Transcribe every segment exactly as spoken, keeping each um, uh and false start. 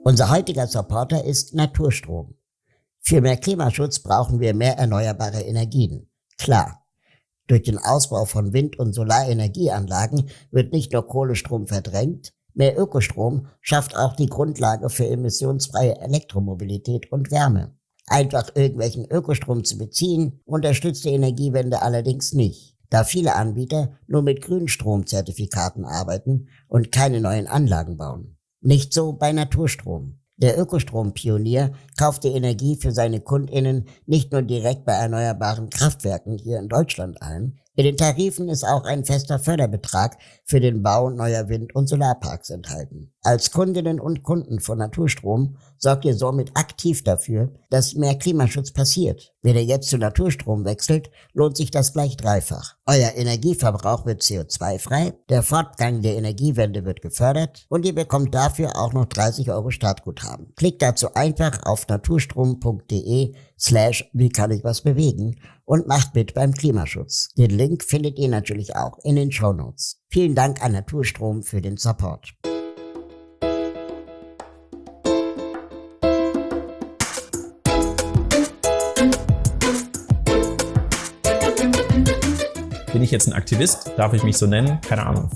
Unser heutiger Supporter ist Naturstrom. Für mehr Klimaschutz brauchen wir mehr erneuerbare Energien. Klar. Durch den Ausbau von Wind- und Solarenergieanlagen wird nicht nur Kohlestrom verdrängt, mehr Ökostrom schafft auch die Grundlage für emissionsfreie Elektromobilität und Wärme. Einfach irgendwelchen Ökostrom zu beziehen, unterstützt die Energiewende allerdings nicht, da viele Anbieter nur mit Grünstromzertifikaten arbeiten und keine neuen Anlagen bauen. Nicht so bei Naturstrom. Der Ökostrompionier kauft die Energie für seine KundInnen nicht nur direkt bei erneuerbaren Kraftwerken hier in Deutschland ein. In den Tarifen ist auch ein fester Förderbetrag für den Bau neuer Wind- und Solarparks enthalten. Als Kundinnen und Kunden von Naturstrom sorgt ihr somit aktiv dafür, dass mehr Klimaschutz passiert. Wenn ihr jetzt zu Naturstrom wechselt, lohnt sich das gleich dreifach. Euer Energieverbrauch wird C O zwei frei, der Fortgang der Energiewende wird gefördert und ihr bekommt dafür auch noch dreißig Euro Startguthaben. Klickt dazu einfach auf naturstrom.de slash wie kann ich was bewegen und macht mit beim Klimaschutz. Den Link findet ihr natürlich auch in den Shownotes. Vielen Dank an Naturstrom für den Support. Bin ich jetzt ein Aktivist? Darf ich mich so nennen? Keine Ahnung.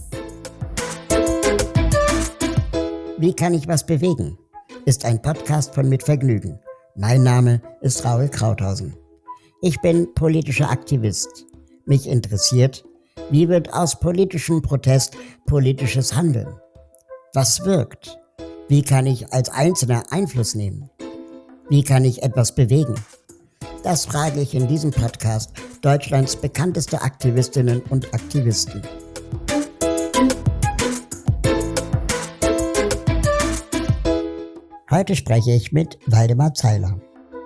Wie kann ich was bewegen? Ist ein Podcast von Mit Vergnügen. Mein Name ist Raoul Krauthausen. Ich bin politischer Aktivist. Mich interessiert, wie wird aus politischem Protest politisches Handeln? Was wirkt? Wie kann ich als Einzelner Einfluss nehmen? Wie kann ich etwas bewegen? Das frage ich in diesem Podcast Deutschlands bekannteste Aktivistinnen und Aktivisten. Heute spreche ich mit Waldemar Zeiler.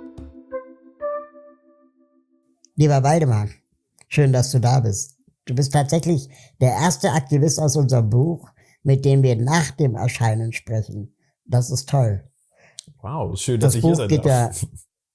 Lieber Waldemar, schön, dass du da bist. Du bist tatsächlich der erste Aktivist aus unserem Buch, mit dem wir nach dem Erscheinen sprechen. Das ist toll. Wow, schön, dass das ich Buch hier sein geht darf.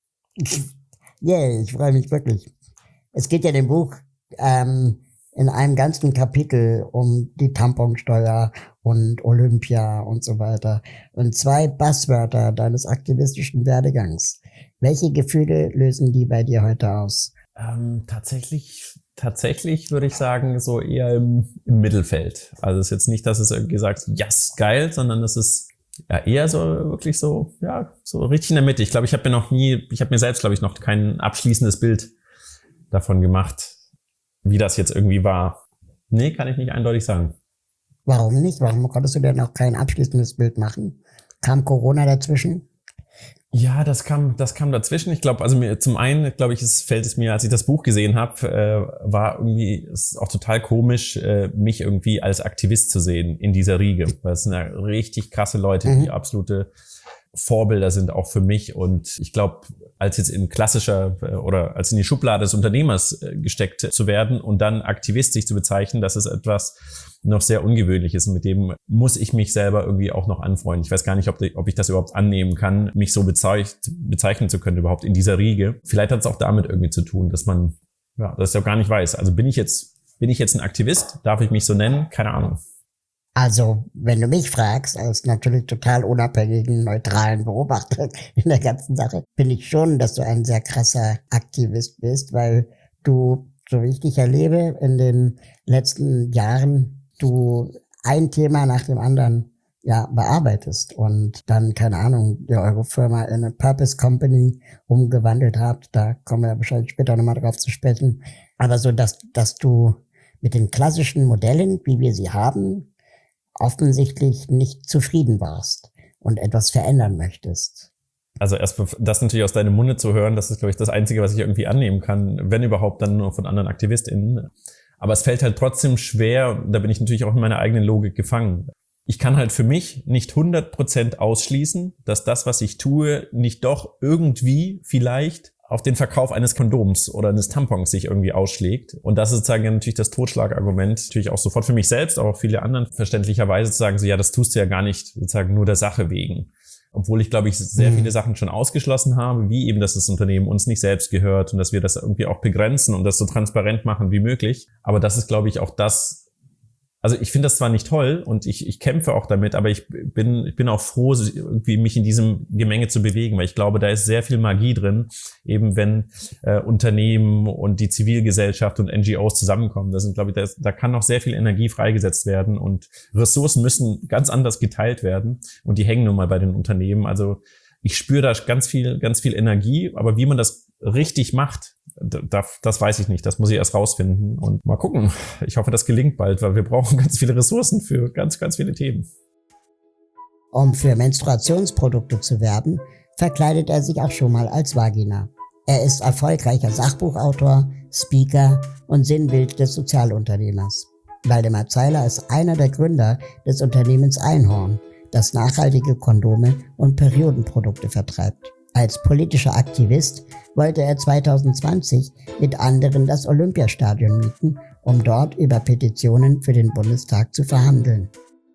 Ja, yeah, ich freue mich wirklich. Es geht ja in dem Buch ähm, in einem ganzen Kapitel um die Tamponsteuer und Olympia und so weiter. Und zwei Buzzwörter deines aktivistischen Werdegangs. Welche Gefühle lösen die bei dir heute aus? Ähm, tatsächlich, tatsächlich würde ich sagen, so eher im, im Mittelfeld. Also es ist jetzt nicht, dass es irgendwie sagt, yes, geil, sondern es ist ja eher so wirklich so, ja, so richtig in der Mitte. Ich glaube, ich habe mir noch nie, ich habe mir selbst, glaube ich, noch kein abschließendes Bild davon gemacht, wie das jetzt irgendwie war. Nee, kann ich nicht eindeutig sagen. Warum nicht? Warum konntest du denn noch kein abschließendes Bild machen? Kam Corona dazwischen? Ja, das kam, das kam dazwischen. Ich glaube, also mir zum einen, glaube ich, es fällt es mir, als ich das Buch gesehen habe, äh, war irgendwie, es ist auch total komisch, äh, mich irgendwie als Aktivist zu sehen in dieser Riege. Weil es sind ja richtig krasse Leute, Mhm. die absolute Vorbilder sind auch für mich. Und ich glaube, als jetzt in klassischer äh, oder als in die Schublade des Unternehmers äh, gesteckt zu werden und dann aktivistisch zu bezeichnen, das ist etwas noch sehr Ungewöhnliches. Und mit dem muss ich mich selber irgendwie auch noch anfreunden. Ich weiß gar nicht, ob, die, ob ich das überhaupt annehmen kann, mich so bezeich- bezeichnen zu können überhaupt in dieser Riege. Vielleicht hat es auch damit irgendwie zu tun, dass man ja das ja gar nicht weiß. Also bin ich jetzt bin ich jetzt ein Aktivist? Darf ich mich so nennen? Keine Ahnung. Also, wenn du mich fragst, als natürlich total unabhängigen, neutralen Beobachter in der ganzen Sache, finde ich schon, dass du ein sehr krasser Aktivist bist, weil du, so wie ich dich erlebe, in den letzten Jahren, du ein Thema nach dem anderen ja bearbeitest und dann, keine Ahnung, ihr eure Firma in eine Purpose Company umgewandelt habt. Da kommen wir wahrscheinlich später nochmal drauf zu sprechen. Aber so, dass, dass du mit den klassischen Modellen, wie wir sie haben, offensichtlich nicht zufrieden warst und etwas verändern möchtest. Also erst das natürlich aus deinem Munde zu hören, das ist, glaube ich, das Einzige, was ich irgendwie annehmen kann, wenn überhaupt, dann nur von anderen AktivistInnen. Aber es fällt halt trotzdem schwer, da bin ich natürlich auch in meiner eigenen Logik gefangen. Ich kann halt für mich nicht hundert Prozent ausschließen, dass das, was ich tue, nicht doch irgendwie vielleicht auf den Verkauf eines Kondoms oder eines Tampons sich irgendwie ausschlägt. Und das ist sozusagen natürlich das Totschlagargument, natürlich auch sofort für mich selbst, aber auch viele anderen verständlicherweise zu sagen, so ja, das tust du ja gar nicht sozusagen nur der Sache wegen. Obwohl ich, glaube ich, sehr viele Sachen schon ausgeschlossen habe, wie eben, dass das Unternehmen uns nicht selbst gehört und dass wir das irgendwie auch begrenzen und das so transparent machen wie möglich. Aber das ist, glaube ich, auch das, Also ich finde das zwar nicht toll und ich, ich kämpfe auch damit, aber ich bin, ich bin auch froh, irgendwie mich in diesem Gemenge zu bewegen, weil ich glaube, da ist sehr viel Magie drin, eben wenn äh, Unternehmen und die Zivilgesellschaft und N G Os zusammenkommen. Das sind, glaube ich, da, ist, da kann noch sehr viel Energie freigesetzt werden und Ressourcen müssen ganz anders geteilt werden und die hängen nun mal bei den Unternehmen. Also ich spüre da ganz viel, ganz viel Energie, aber wie man das richtig macht, das, das weiß ich nicht. Das muss ich erst rausfinden und mal gucken. Ich hoffe, das gelingt bald, weil wir brauchen ganz viele Ressourcen für ganz, ganz viele Themen. Um für Menstruationsprodukte zu werben, verkleidet er sich auch schon mal als Vagina. Er ist erfolgreicher Sachbuchautor, Speaker und Sinnbild des Sozialunternehmers. Waldemar Zeiler ist einer der Gründer des Unternehmens Einhorn, das nachhaltige Kondome und Periodenprodukte vertreibt. Als politischer Aktivist wollte er zwanzig zwanzig mit anderen das Olympiastadion mieten, um dort über Petitionen für den Bundestag zu verhandeln.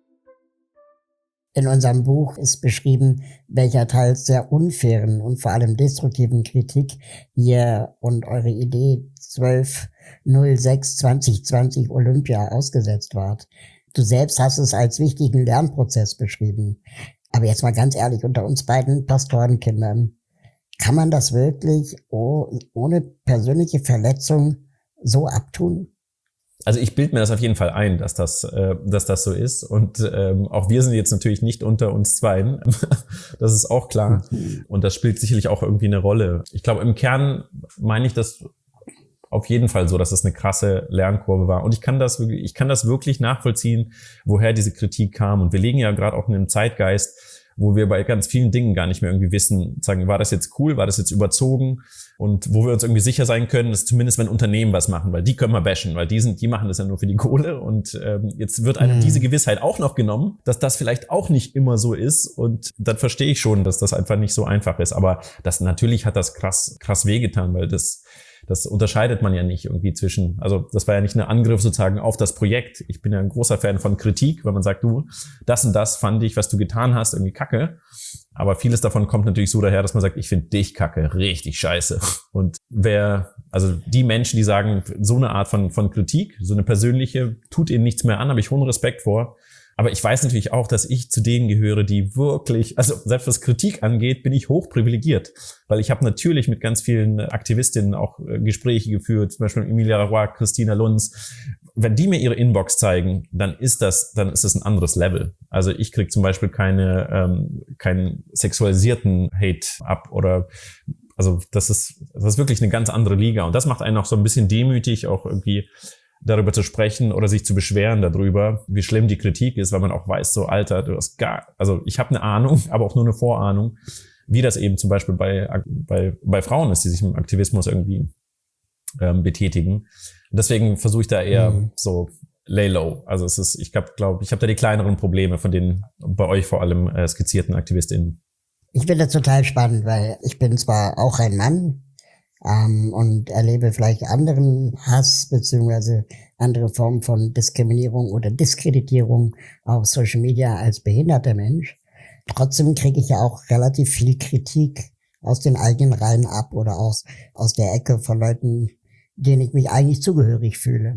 In unserem Buch ist beschrieben, welcher teils sehr unfairen und vor allem destruktiven Kritik ihr und eure Idee zwölf null sechs zwanzig zwanzig Olympia ausgesetzt wart. Du selbst hast es als wichtigen Lernprozess beschrieben. Aber jetzt mal ganz ehrlich, unter uns beiden Pastorenkindern, kann man das wirklich oh, ohne persönliche Verletzung so abtun? Also ich bilde mir das auf jeden Fall ein, dass das, äh, dass das so ist. Und ähm, auch wir sind jetzt natürlich nicht unter uns Zweien. Das ist auch klar. Mhm. Und das spielt sicherlich auch irgendwie eine Rolle. Ich glaube, im Kern meine ich das auf jeden Fall so, dass es eine krasse Lernkurve war. Und ich kann das wirklich, ich kann das wirklich nachvollziehen, woher diese Kritik kam. Und wir legen ja gerade auch in einem Zeitgeist, wo wir bei ganz vielen Dingen gar nicht mehr irgendwie wissen, sagen, war das jetzt cool, war das jetzt überzogen? Und wo wir uns irgendwie sicher sein können, dass zumindest wenn Unternehmen was machen, weil die können wir bashen, weil die sind, die machen das ja nur für die Kohle. Und ähm, jetzt wird einem mhm. diese Gewissheit auch noch genommen, dass das vielleicht auch nicht immer so ist. Und dann verstehe ich schon, dass das einfach nicht so einfach ist. Aber das natürlich hat das krass, krass wehgetan, weil das Das unterscheidet man ja nicht irgendwie zwischen, also das war ja nicht ein Angriff sozusagen auf das Projekt. Ich bin ja ein großer Fan von Kritik, wenn man sagt, du, das und das fand ich, was du getan hast, irgendwie kacke. Aber vieles davon kommt natürlich so daher, dass man sagt, ich finde dich kacke, richtig scheiße. Und wer, also die Menschen, die sagen, so eine Art von, von Kritik, so eine persönliche, tut ihnen nichts mehr an, habe ich hohen Respekt vor. Aber ich weiß natürlich auch, dass ich zu denen gehöre, die wirklich, also selbst was Kritik angeht, bin ich hochprivilegiert. Weil ich habe natürlich mit ganz vielen Aktivistinnen auch Gespräche geführt, zum Beispiel Emilia Roy, Christina Lunz. Wenn die mir ihre Inbox zeigen, dann ist das, dann ist das ein anderes Level. Also ich krieg zum Beispiel keine, ähm, keinen sexualisierten Hate ab oder, also das ist, das ist wirklich eine ganz andere Liga. Und das macht einen auch so ein bisschen demütig, auch irgendwie darüber zu sprechen oder sich zu beschweren darüber, wie schlimm die Kritik ist, weil man auch weiß, so Alter, du hast gar, also ich habe eine Ahnung, aber auch nur eine Vorahnung, wie das eben zum Beispiel bei bei bei Frauen ist, die sich im Aktivismus irgendwie ähm, betätigen. Und deswegen versuche ich da eher mhm. so lay low. Also es ist, ich glaube, glaub, ich habe da die kleineren Probleme von den bei euch vor allem äh, skizzierten AktivistInnen. Ich finde das total spannend, weil ich bin zwar auch ein Mann, Ähm, und erlebe vielleicht anderen Hass beziehungsweise andere Formen von Diskriminierung oder Diskreditierung auf Social Media als behinderter Mensch. Trotzdem kriege ich ja auch relativ viel Kritik aus den eigenen Reihen ab oder aus, aus der Ecke von Leuten, denen ich mich eigentlich zugehörig fühle.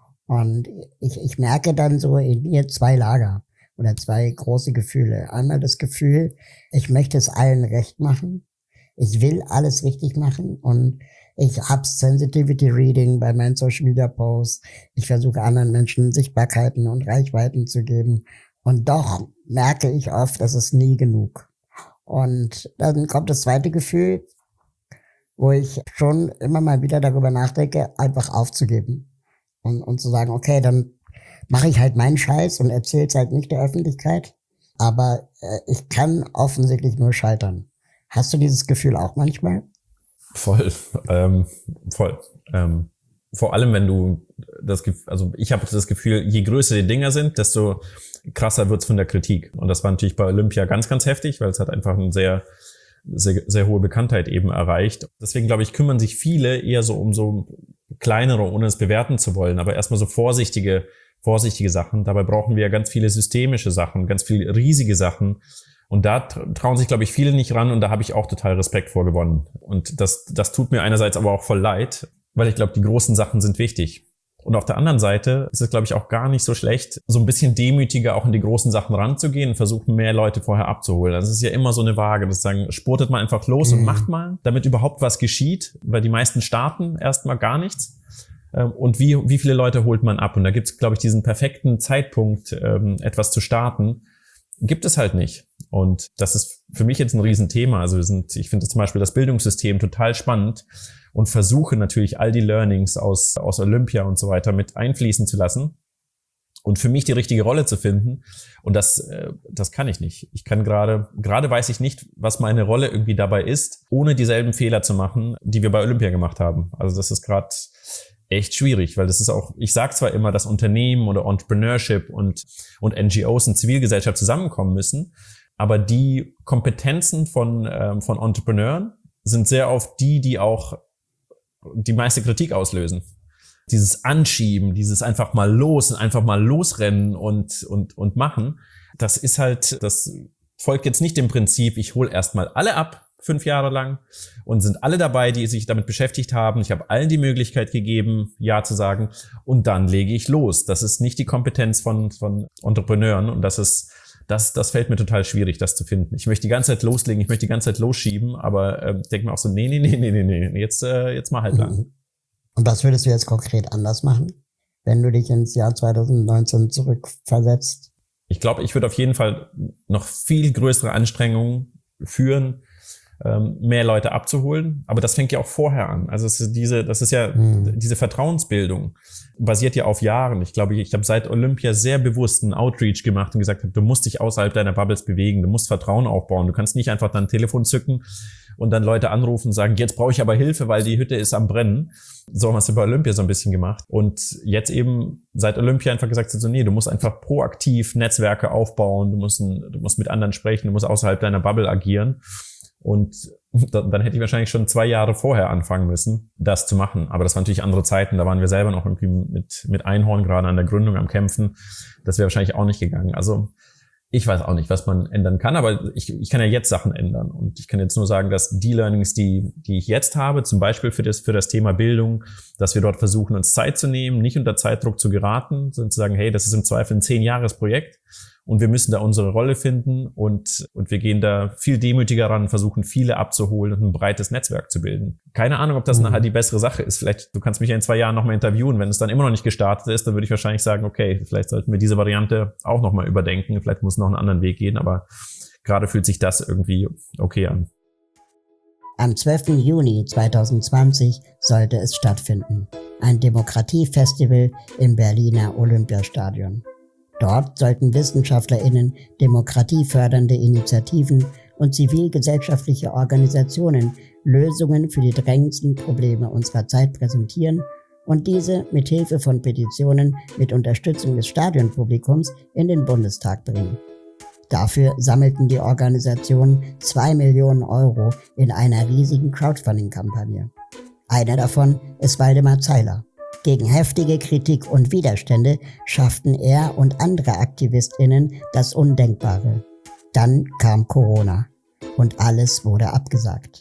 Und ich, ich merke dann so in mir zwei Lager oder zwei große Gefühle. Einmal das Gefühl, ich möchte es allen recht machen. Ich will alles richtig machen und ich habe Sensitivity Reading bei meinen Social Media Posts. Ich versuche anderen Menschen Sichtbarkeiten und Reichweiten zu geben. Und doch merke ich oft, das ist nie genug. Und dann kommt das zweite Gefühl, wo ich schon immer mal wieder darüber nachdenke, einfach aufzugeben. Und, und zu sagen, okay, dann mache ich halt meinen Scheiß und erzähle es halt nicht der Öffentlichkeit. Aber äh, ich kann offensichtlich nur scheitern. Hast du dieses Gefühl auch manchmal? Voll, ähm, voll. Ähm, vor allem, wenn du das Gefühl, also ich habe das Gefühl, je größer die Dinger sind, desto krasser wird's von der Kritik. Und das war natürlich bei Olympia ganz, ganz heftig, weil es hat einfach eine sehr, sehr, sehr hohe Bekanntheit eben erreicht. Deswegen, glaube ich, kümmern sich viele eher so um so kleinere, ohne es bewerten zu wollen, aber erstmal so vorsichtige, vorsichtige Sachen. Dabei brauchen wir ja ganz viele systemische Sachen, ganz viele riesige Sachen. Und da trauen sich, glaube ich, viele nicht ran und da habe ich auch total Respekt vor gewonnen. Und das, das tut mir einerseits aber auch voll leid, weil ich glaube, die großen Sachen sind wichtig. Und auf der anderen Seite ist es, glaube ich, auch gar nicht so schlecht, so ein bisschen demütiger auch in die großen Sachen ranzugehen und versuchen, mehr Leute vorher abzuholen. Also es ist ja immer so eine Waage, das sagen, spurtet man einfach los mhm. und macht mal, damit überhaupt was geschieht, weil die meisten starten erstmal gar nichts. Und wie, wie viele Leute holt man ab? Und da gibt es, glaube ich, diesen perfekten Zeitpunkt, etwas zu starten, gibt es halt nicht. Und das ist für mich jetzt ein Riesenthema. Also wir sind, ich finde zum Beispiel das Bildungssystem total spannend und versuche natürlich all die Learnings aus, aus Olympia und so weiter mit einfließen zu lassen und für mich die richtige Rolle zu finden. Und das, das kann ich nicht. Ich kann gerade, gerade weiß ich nicht, was meine Rolle irgendwie dabei ist, ohne dieselben Fehler zu machen, die wir bei Olympia gemacht haben. Also das ist gerade echt schwierig, weil das ist auch, ich sage zwar immer, dass Unternehmen oder Entrepreneurship und, und N G Os und Zivilgesellschaft zusammenkommen müssen, aber die Kompetenzen von, ähm, von Entrepreneuren sind sehr oft die, die auch die meiste Kritik auslösen. Dieses Anschieben, dieses einfach mal los und einfach mal losrennen und, und, und machen, das ist halt, das folgt jetzt nicht dem Prinzip, ich hole erstmal alle ab, fünf Jahre lang, und sind alle dabei, die sich damit beschäftigt haben. Ich habe allen die Möglichkeit gegeben, Ja zu sagen, und dann lege ich los. Das ist nicht die Kompetenz von, von Entrepreneuren, und das ist, das, das fällt mir total schwierig, das zu finden. Ich möchte die ganze Zeit loslegen, ich möchte die ganze Zeit losschieben, aber äh, denke mir auch so, nee, nee, nee, nee, nee, nee, jetzt, äh, jetzt mal halt lang. Und was würdest du jetzt konkret anders machen, wenn du dich ins Jahr zwanzig neunzehn zurückversetzt? Ich glaube, ich würde auf jeden Fall noch viel größere Anstrengungen führen, mehr Leute abzuholen, aber das fängt ja auch vorher an. Also es ist diese, das ist ja mhm. diese Vertrauensbildung basiert ja auf Jahren. Ich glaube, ich habe seit Olympia sehr bewusst einen Outreach gemacht und gesagt, du musst dich außerhalb deiner Bubbles bewegen, du musst Vertrauen aufbauen. Du kannst nicht einfach dein Telefon zücken und dann Leute anrufen und sagen, jetzt brauche ich aber Hilfe, weil die Hütte ist am Brennen. So haben wir es bei Olympia so ein bisschen gemacht. Und jetzt eben seit Olympia einfach gesagt, so nee, du musst einfach proaktiv Netzwerke aufbauen, du musst, du musst mit anderen sprechen, du musst außerhalb deiner Bubble agieren. Und dann, dann hätte ich wahrscheinlich schon zwei Jahre vorher anfangen müssen, das zu machen. Aber das waren natürlich andere Zeiten. Da waren wir selber noch irgendwie mit, mit Einhorn gerade an der Gründung am Kämpfen. Das wäre wahrscheinlich auch nicht gegangen. Also ich weiß auch nicht, was man ändern kann, aber ich, ich kann ja jetzt Sachen ändern. Und ich kann jetzt nur sagen, dass die Learnings, die, die ich jetzt habe, zum Beispiel für das, für das Thema Bildung, dass wir dort versuchen, uns Zeit zu nehmen, nicht unter Zeitdruck zu geraten, sondern zu sagen, hey, das ist im Zweifel ein zehn-Jahres-Projekt. Und wir müssen da unsere Rolle finden und, und wir gehen da viel demütiger ran, versuchen viele abzuholen und ein breites Netzwerk zu bilden. Keine Ahnung, ob das mhm. nachher die bessere Sache ist. Vielleicht, du kannst mich ja in zwei Jahren nochmal interviewen. Wenn es dann immer noch nicht gestartet ist, dann würde ich wahrscheinlich sagen, okay, vielleicht sollten wir diese Variante auch nochmal überdenken. Vielleicht muss es noch einen anderen Weg gehen, aber gerade fühlt sich das irgendwie okay an. Am zwölften Juni zweitausendzwanzig sollte es stattfinden. Ein Demokratiefestival im Berliner Olympiastadion. Dort sollten WissenschaftlerInnen, demokratiefördernde Initiativen und zivilgesellschaftliche Organisationen Lösungen für die drängendsten Probleme unserer Zeit präsentieren und diese mit Hilfe von Petitionen mit Unterstützung des Stadionpublikums in den Bundestag bringen. Dafür sammelten die Organisationen zwei Millionen Euro in einer riesigen Crowdfunding-Kampagne. Einer davon ist Waldemar Zeiler. Gegen heftige Kritik und Widerstände schafften er und andere AktivistInnen das Undenkbare. Dann kam Corona und alles wurde abgesagt.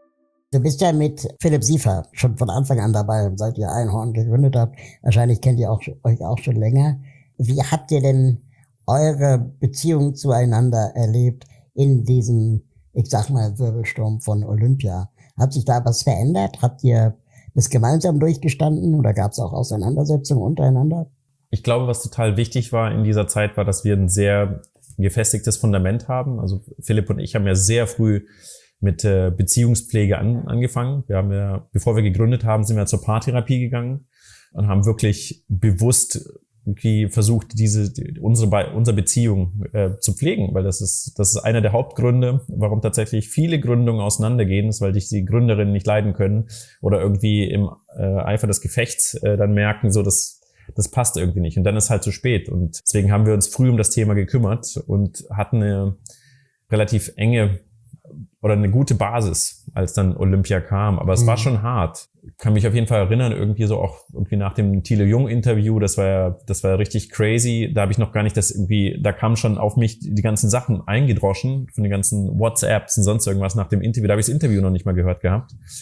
Du bist ja mit Philipp Siefer schon von Anfang an dabei, seit ihr Einhorn gegründet habt. Wahrscheinlich kennt ihr auch, euch auch schon länger. Wie habt ihr denn eure Beziehung zueinander erlebt in diesem, ich sag mal, Wirbelsturm von Olympia? Hat sich da was verändert? Habt ihr das gemeinsam durchgestanden oder gab es auch Auseinandersetzungen untereinander? Ich glaube, was total wichtig war in dieser Zeit, war, dass wir ein sehr gefestigtes Fundament haben. Also Philipp und ich haben ja sehr früh mit äh, Beziehungspflege an, angefangen. Wir haben ja, bevor wir gegründet haben, sind wir zur Paartherapie gegangen und haben wirklich bewusst irgendwie versucht, diese die, unsere unsere Beziehung äh, zu pflegen, weil das ist das ist einer der Hauptgründe, warum tatsächlich viele Gründungen auseinandergehen, ist, weil dich die Gründerinnen nicht leiden können oder irgendwie im äh, Eifer des Gefechts äh, dann merken, so das das passt irgendwie nicht und dann ist halt zu spät und deswegen haben wir uns früh um das Thema gekümmert und hatten eine relativ enge oder eine gute Basis, als dann Olympia kam, aber es mhm. war schon hart. Ich kann mich auf jeden Fall erinnern, irgendwie so auch irgendwie nach dem Thilo Jung Interview, das war ja, das war ja richtig crazy. Da habe ich noch gar nicht das irgendwie, da kamen schon auf mich die ganzen Sachen eingedroschen, von den ganzen WhatsApps und sonst irgendwas nach dem Interview. Da habe ich das Interview noch nicht mal gehört gehabt.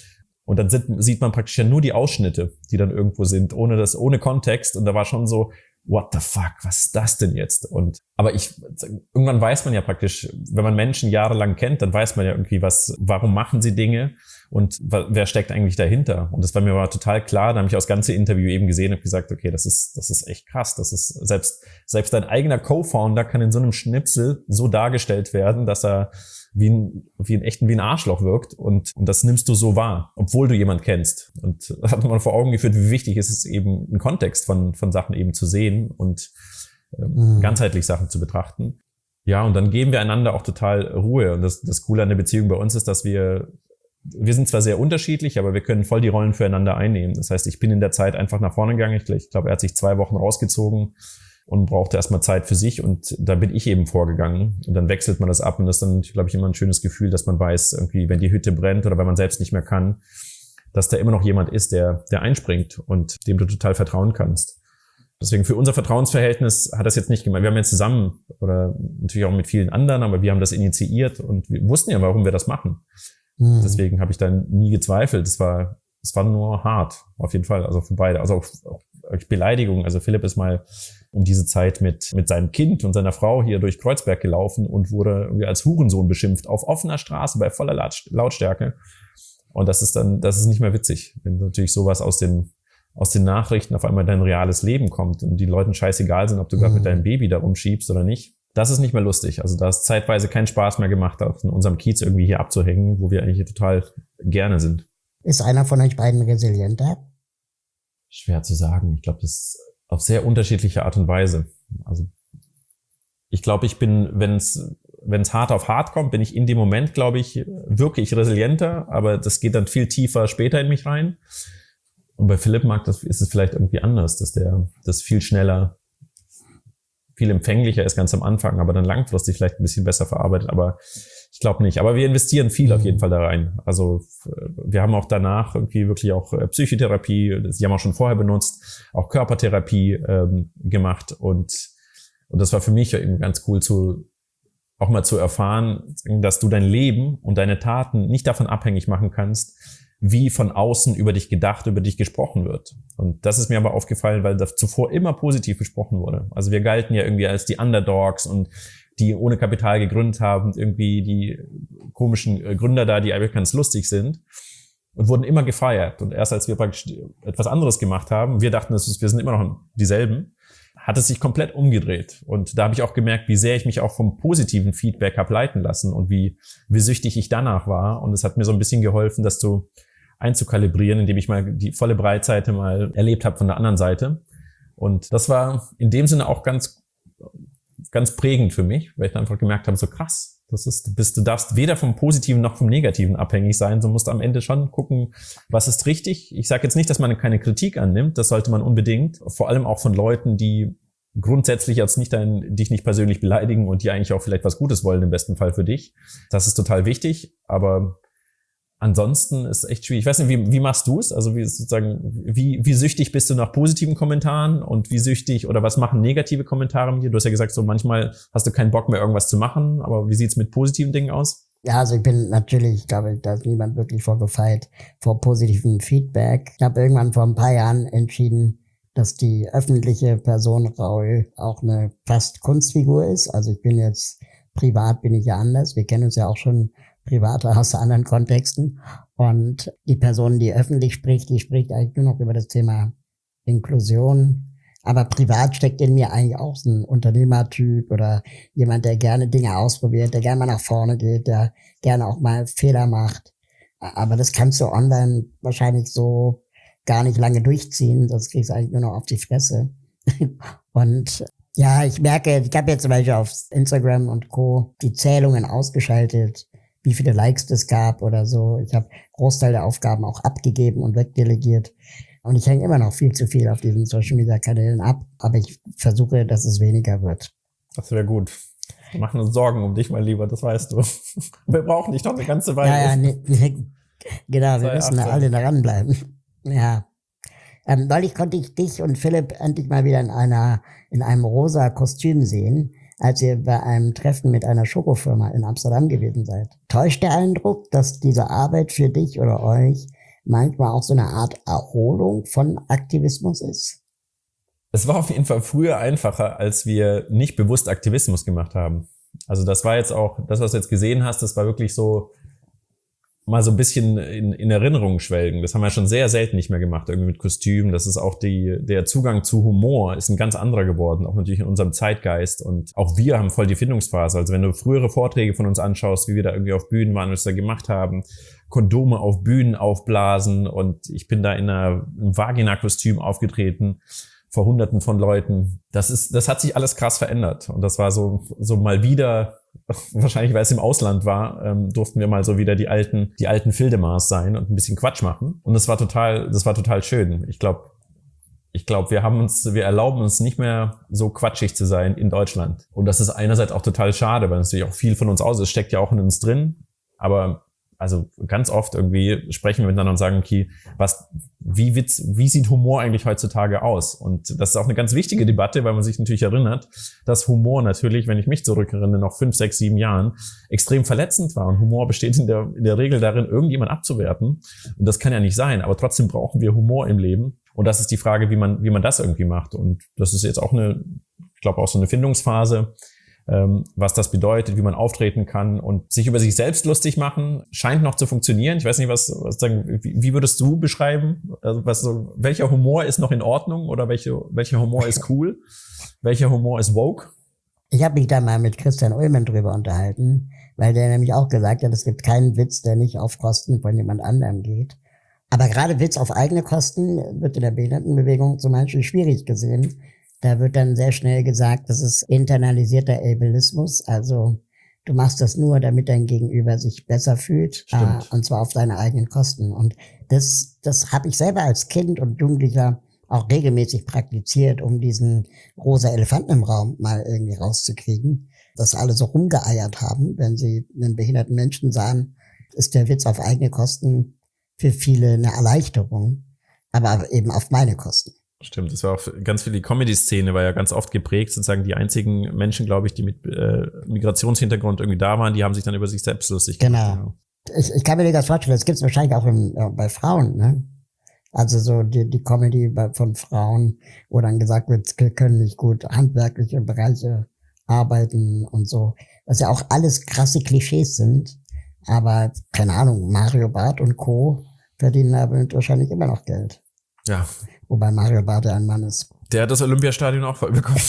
Und dann sieht, sieht man praktisch ja nur die Ausschnitte, die dann irgendwo sind, ohne das, ohne Kontext. Und da war schon so, what the fuck, was ist das denn jetzt? Und, aber ich, irgendwann weiß man ja praktisch, wenn man Menschen jahrelang kennt, dann weiß man ja irgendwie, was, warum machen sie Dinge und wer steckt eigentlich dahinter? Und das war mir aber total klar, da habe ich auch das ganze Interview eben gesehen und gesagt, okay, das ist, das ist echt krass. Das ist, selbst, selbst dein eigener Co-Founder kann in so einem Schnipsel so dargestellt werden, dass er wie ein, wie ein echten, wie ein Arschloch wirkt und, und das nimmst du so wahr, obwohl du jemand kennst. Und da hat man vor Augen geführt, wie wichtig ist es eben, einen Kontext von, von Sachen eben zu sehen und ähm, mhm. ganzheitlich Sachen zu betrachten. Ja, und dann geben wir einander auch total Ruhe. Und das, das Coole an der Beziehung bei uns ist, dass wir, wir sind zwar sehr unterschiedlich, aber wir können voll die Rollen füreinander einnehmen. Das heißt, ich bin in der Zeit einfach nach vorne gegangen. Ich, ich glaube, er hat sich zwei Wochen rausgezogen und brauchte erstmal Zeit für sich und da bin ich eben vorgegangen und dann wechselt man das ab und das ist dann, glaube ich, immer ein schönes Gefühl, dass man weiß, irgendwie, wenn die Hütte brennt oder wenn man selbst nicht mehr kann, dass da immer noch jemand ist, der, der einspringt und dem du total vertrauen kannst. Deswegen für unser Vertrauensverhältnis hat das jetzt nicht gemacht. Wir haben jetzt zusammen oder natürlich auch mit vielen anderen, aber wir haben das initiiert und wir wussten ja, warum wir das machen. Mhm. Deswegen habe ich dann nie gezweifelt. Es war, es war nur hart, auf jeden Fall, also für beide, also auch, auch Beleidigung. Also Philipp ist mal um diese Zeit mit mit seinem Kind und seiner Frau hier durch Kreuzberg gelaufen und wurde irgendwie als Hurensohn beschimpft auf offener Straße bei voller Lautstärke. Und das ist dann, das ist nicht mehr witzig, wenn natürlich sowas aus den aus den Nachrichten auf einmal dein reales Leben kommt und die Leuten scheißegal sind, ob du mhm. gerade mit deinem Baby da rumschiebst oder nicht. Das ist nicht mehr lustig. Also da ist zeitweise keinen Spaß mehr gemacht, auf in unserem Kiez irgendwie hier abzuhängen, wo wir eigentlich total gerne sind. Ist einer von euch beiden resilienter? Schwer zu sagen. Ich glaube, das ist auf sehr unterschiedliche Art und Weise. Also ich glaube, ich bin, wenn es wenn es hart auf hart kommt, bin ich in dem Moment, glaube ich, wirklich resilienter, aber das geht dann viel tiefer später in mich rein. Und bei Philipp mag das, ist es vielleicht irgendwie anders, dass der das viel schneller, viel empfänglicher ist ganz am Anfang, aber dann langfristig vielleicht ein bisschen besser verarbeitet, aber ich glaube nicht. Aber wir investieren viel auf jeden Fall da rein. Also wir haben auch danach irgendwie wirklich auch Psychotherapie, die haben wir auch schon vorher benutzt, auch Körpertherapie ähm, gemacht und und das war für mich ja eben ganz cool zu auch mal zu erfahren, dass du dein Leben und deine Taten nicht davon abhängig machen kannst, wie von außen über dich gedacht, über dich gesprochen wird. Und das ist mir aber aufgefallen, weil das zuvor immer positiv gesprochen wurde. Also wir galten ja irgendwie als die Underdogs und die ohne Kapital gegründet haben, irgendwie die komischen Gründer da, die eigentlich ganz lustig sind und wurden immer gefeiert. Und erst als wir praktisch etwas anderes gemacht haben, wir dachten, wir sind immer noch dieselben, hat es sich komplett umgedreht. Und da habe ich auch gemerkt, wie sehr ich mich auch vom positiven Feedback habe leiten lassen und wie, wie süchtig ich danach war. Und es hat mir so ein bisschen geholfen, das zu einzukalibrieren, indem ich mal die volle Breitseite mal erlebt habe von der anderen Seite. Und das war in dem Sinne auch ganz, ganz prägend für mich, weil ich dann einfach gemerkt habe, so krass, das ist, du bist, du darfst weder vom Positiven noch vom Negativen abhängig sein, sondern musst am Ende schon gucken, was ist richtig. Ich sage jetzt nicht, dass man keine Kritik annimmt, das sollte man unbedingt, vor allem auch von Leuten, die grundsätzlich als nicht dein, dich nicht persönlich beleidigen und die eigentlich auch vielleicht was Gutes wollen, im besten Fall für dich. Das ist total wichtig, aber ansonsten ist es echt schwierig. Ich weiß nicht, wie, wie machst du es? Also wie sozusagen, wie, wie süchtig bist du nach positiven Kommentaren und wie süchtig oder was machen negative Kommentare mit dir? Du hast ja gesagt, so manchmal hast du keinen Bock mehr, irgendwas zu machen, aber wie sieht's mit positiven Dingen aus? Ja, also ich bin natürlich, ich glaube, da ist niemand wirklich vorgefeit vor positivem Feedback. Ich habe irgendwann vor ein paar Jahren entschieden, dass die öffentliche Person Raul auch eine fast Kunstfigur ist. Also ich bin jetzt, privat bin ich ja anders. Wir kennen uns ja auch schon privat aus anderen Kontexten. Und die Person, die öffentlich spricht, die spricht eigentlich nur noch über das Thema Inklusion. Aber privat steckt in mir eigentlich auch so ein Unternehmertyp oder jemand, der gerne Dinge ausprobiert, der gerne mal nach vorne geht, der gerne auch mal Fehler macht. Aber das kannst du online wahrscheinlich so gar nicht lange durchziehen, sonst kriegst du eigentlich nur noch auf die Fresse. Und ja, ich merke, ich habe jetzt zum Beispiel auf Instagram und Co. die Zählungen ausgeschaltet, wie viele Likes das gab oder so. Ich habe Großteil der Aufgaben auch abgegeben und wegdelegiert. Und ich hänge immer noch viel zu viel auf diesen Social-Media-Kanälen ab, aber ich versuche, dass es weniger wird. Das wäre gut. Wir machen uns Sorgen um dich, mein Lieber, das weißt du. Wir brauchen dich doch eine ganze Weile. Ja, ja, ne, ne, genau, wir müssen da alle dran bleiben. Ja. Ähm, neulich konnte ich dich und Philipp endlich mal wieder in einer, in einem rosa Kostüm sehen, als ihr bei einem Treffen mit einer Schokofirma in Amsterdam gewesen seid. Täuscht der Eindruck, dass diese Arbeit für dich oder euch manchmal auch so eine Art Erholung von Aktivismus ist? Es war auf jeden Fall früher einfacher, als wir nicht bewusst Aktivismus gemacht haben. Also das war jetzt auch, das, was du jetzt gesehen hast, das war wirklich so mal so ein bisschen in, in Erinnerung schwelgen. Das haben wir schon sehr selten nicht mehr gemacht, irgendwie mit Kostümen. Das ist auch die, der Zugang zu Humor ist ein ganz anderer geworden, auch natürlich in unserem Zeitgeist. Und auch wir haben voll die Findungsphase. Also wenn du frühere Vorträge von uns anschaust, wie wir da irgendwie auf Bühnen waren, was wir da gemacht haben, Kondome auf Bühnen aufblasen und ich bin da in einer, einem Vagina-Kostüm aufgetreten vor Hunderten von Leuten. Das ist, das hat sich alles krass verändert. Und das war so, so mal wieder, wahrscheinlich weil es im Ausland war, ähm, durften wir mal so wieder die alten, die alten Fildemars sein und ein bisschen Quatsch machen. Und das war total, das war total schön. Ich glaube, ich glaube, wir haben uns, wir erlauben uns nicht mehr so quatschig zu sein in Deutschland. Und das ist einerseits auch total schade, weil natürlich auch viel von uns aus ist, steckt ja auch in uns drin. Aber also ganz oft irgendwie sprechen wir miteinander und sagen, okay, was, wie Witz, wie sieht Humor eigentlich heutzutage aus? Und das ist auch eine ganz wichtige Debatte, weil man sich natürlich erinnert, dass Humor natürlich, wenn ich mich zurückerinnere, noch fünf, sechs, sieben Jahren extrem verletzend war. Und Humor besteht in der, in der Regel darin, irgendjemand abzuwerten. Und das kann ja nicht sein. Aber trotzdem brauchen wir Humor im Leben. Und das ist die Frage, wie man, wie man das irgendwie macht. Und das ist jetzt auch eine, ich glaube auch so eine Findungsphase, was das bedeutet, wie man auftreten kann und sich über sich selbst lustig machen, scheint noch zu funktionieren. Ich weiß nicht, was, was sagen, wie, wie würdest du beschreiben? Also was so, welcher Humor ist noch in Ordnung oder welche, welcher Humor ist cool? Welcher Humor ist woke? Ich habe mich da mal mit Christian Ullmann drüber unterhalten, weil der nämlich auch gesagt hat, es gibt keinen Witz, der nicht auf Kosten von jemand anderem geht. Aber gerade Witz auf eigene Kosten wird in der Behindertenbewegung zum Beispiel schwierig gesehen. Da wird dann sehr schnell gesagt, das ist internalisierter Ableismus. Also du machst das nur, damit dein Gegenüber sich besser fühlt. Äh, und zwar auf deine eigenen Kosten. Und das, das habe ich selber als Kind und Jugendlicher auch regelmäßig praktiziert, um diesen rosa Elefanten im Raum mal irgendwie rauszukriegen. Dass alle so rumgeeiert haben, wenn sie einen behinderten Menschen sahen, ist der Witz auf eigene Kosten für viele eine Erleichterung. Aber eben auf meine Kosten. Stimmt, das war auch ganz viel, die Comedy-Szene war ja ganz oft geprägt, sozusagen die einzigen Menschen, glaube ich, die mit äh, Migrationshintergrund irgendwie da waren, die haben sich dann über sich selbst lustig gemacht. Genau. Ich, ich kann mir das vorstellen, das gibt es wahrscheinlich auch im, äh, bei Frauen, ne? Also so die, die Comedy bei, von Frauen, wo dann gesagt wird, wir können nicht gut handwerkliche Bereiche arbeiten und so. Was ja auch alles krasse Klischees sind, aber keine Ahnung, Mario Barth und Co. verdienen damit wahrscheinlich immer noch Geld. Ja. Wobei Mario Barth ein Mann ist. Der hat das Olympiastadion auch voll bekommen.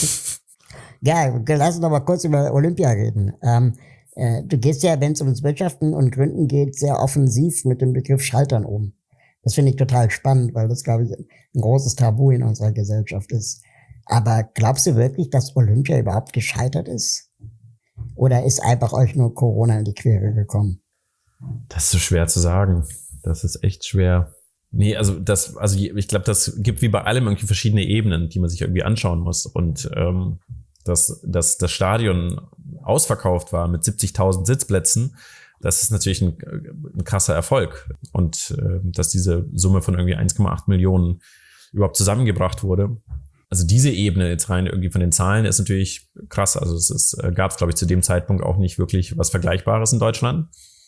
Ja, lass uns doch mal kurz über Olympia reden. Ähm, äh, du gehst ja, wenn es ums Wirtschaften und Gründen geht, sehr offensiv mit dem Begriff Scheitern um. Das finde ich total spannend, weil das, glaube ich, ein großes Tabu in unserer Gesellschaft ist. Aber glaubst du wirklich, dass Olympia überhaupt gescheitert ist? Oder ist einfach euch nur Corona in die Quere gekommen? Das ist so schwer zu sagen. Das ist echt schwer. Nee, also das, also ich glaube, das gibt wie bei allem irgendwie verschiedene Ebenen, die man sich irgendwie anschauen muss. Und ähm, dass, dass das Stadion ausverkauft war mit siebzigtausend Sitzplätzen, das ist natürlich ein, ein krasser Erfolg. Und äh, dass diese Summe von irgendwie eins Komma acht Millionen überhaupt zusammengebracht wurde. Also diese Ebene jetzt rein irgendwie von den Zahlen ist natürlich krass. Also es ist, äh, gab es, glaube ich, zu dem Zeitpunkt auch nicht wirklich was Vergleichbares in Deutschland.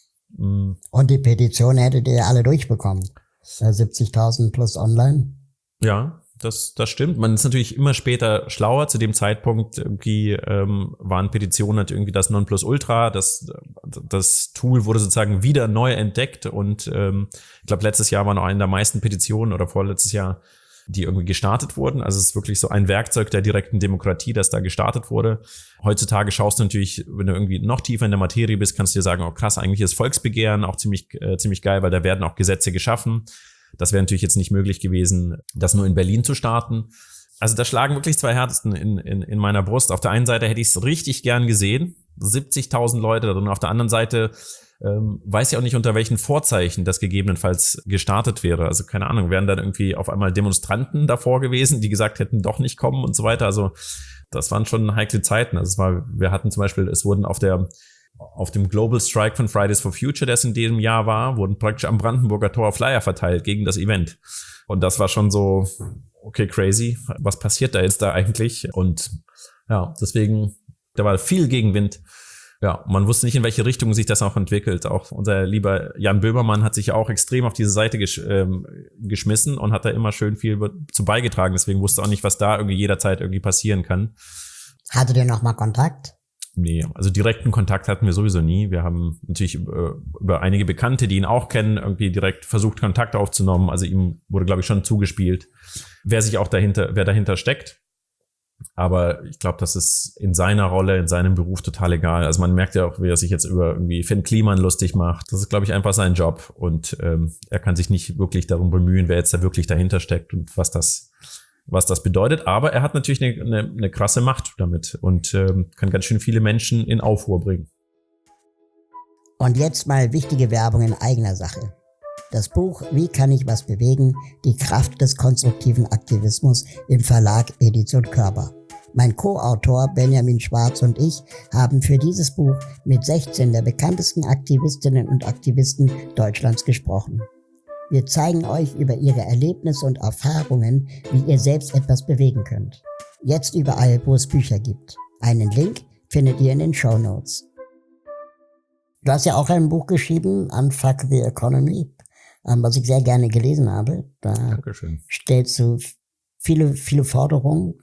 Mhm. Und die Petition hättet ihr ja alle durchbekommen. siebzigtausend plus online. Ja, das, das stimmt. Man ist natürlich immer später schlauer. Zu dem Zeitpunkt irgendwie ähm, waren Petitionen halt irgendwie das Nonplusultra. Das, das Tool wurde sozusagen wieder neu entdeckt und ähm, ich glaube, letztes Jahr war noch eine der meisten Petitionen oder vorletztes Jahr, die irgendwie gestartet wurden. Also es ist wirklich so ein Werkzeug der direkten Demokratie, das da gestartet wurde. Heutzutage schaust du natürlich, wenn du irgendwie noch tiefer in der Materie bist, kannst du dir sagen, oh krass, eigentlich ist Volksbegehren auch ziemlich äh, ziemlich geil, weil da werden auch Gesetze geschaffen. Das wäre natürlich jetzt nicht möglich gewesen, das nur in Berlin zu starten. Also da schlagen wirklich zwei Herzen in, in, in meiner Brust. Auf der einen Seite hätte ich es richtig gern gesehen, siebzigtausend Leute da drin. Auf der anderen Seite ähm, weiß ich auch nicht, unter welchen Vorzeichen das gegebenenfalls gestartet wäre. Also keine Ahnung, wären dann irgendwie auf einmal Demonstranten davor gewesen, die gesagt hätten, doch nicht kommen und so weiter. Also das waren schon heikle Zeiten. Also es war, wir hatten zum Beispiel, es wurden auf der auf dem Global Strike von Fridays for Future, der es in diesem Jahr war, wurden praktisch am Brandenburger Tor Flyer verteilt gegen das Event. Und das war schon so, okay, crazy. Was passiert da jetzt da eigentlich? Und ja, deswegen, da war viel Gegenwind. Ja, man wusste nicht, in welche Richtung sich das auch entwickelt. Auch unser lieber Jan Böhmermann hat sich ja auch extrem auf diese Seite gesch- ähm, geschmissen und hat da immer schön viel zu beigetragen. Deswegen wusste auch nicht, was da irgendwie jederzeit irgendwie passieren kann. Hattet ihr noch mal Kontakt? Nee, also direkten Kontakt hatten wir sowieso nie. Wir haben natürlich über, über einige Bekannte, die ihn auch kennen, irgendwie direkt versucht, Kontakt aufzunehmen. Also ihm wurde, glaube ich, schon zugespielt, wer sich auch dahinter, wer dahinter steckt. Aber ich glaube, das ist in seiner Rolle, in seinem Beruf total egal. Also man merkt ja auch, wie er sich jetzt über irgendwie Finn Kliman lustig macht. Das ist, glaube ich, einfach sein Job. Und ähm, er kann sich nicht wirklich darum bemühen, wer jetzt da wirklich dahinter steckt und was das was das bedeutet. Aber er hat natürlich eine, eine, eine krasse Macht damit und ähm, kann ganz schön viele Menschen in Aufruhr bringen. Und jetzt mal wichtige Werbung in eigener Sache. Das Buch Wie kann ich was bewegen? Die Kraft des konstruktiven Aktivismus im Verlag Edition Körber. Mein Co-Autor Benjamin Schwarz und ich haben für dieses Buch mit sechzehn der bekanntesten Aktivistinnen und Aktivisten Deutschlands gesprochen. Wir zeigen euch über ihre Erlebnisse und Erfahrungen, wie ihr selbst etwas bewegen könnt. Jetzt überall, wo es Bücher gibt. Einen Link findet ihr in den Shownotes. Du hast ja auch ein Buch geschrieben, Unfuck the Economy, was ich sehr gerne gelesen habe. Da Dankeschön. Stellst du viele, viele Forderungen.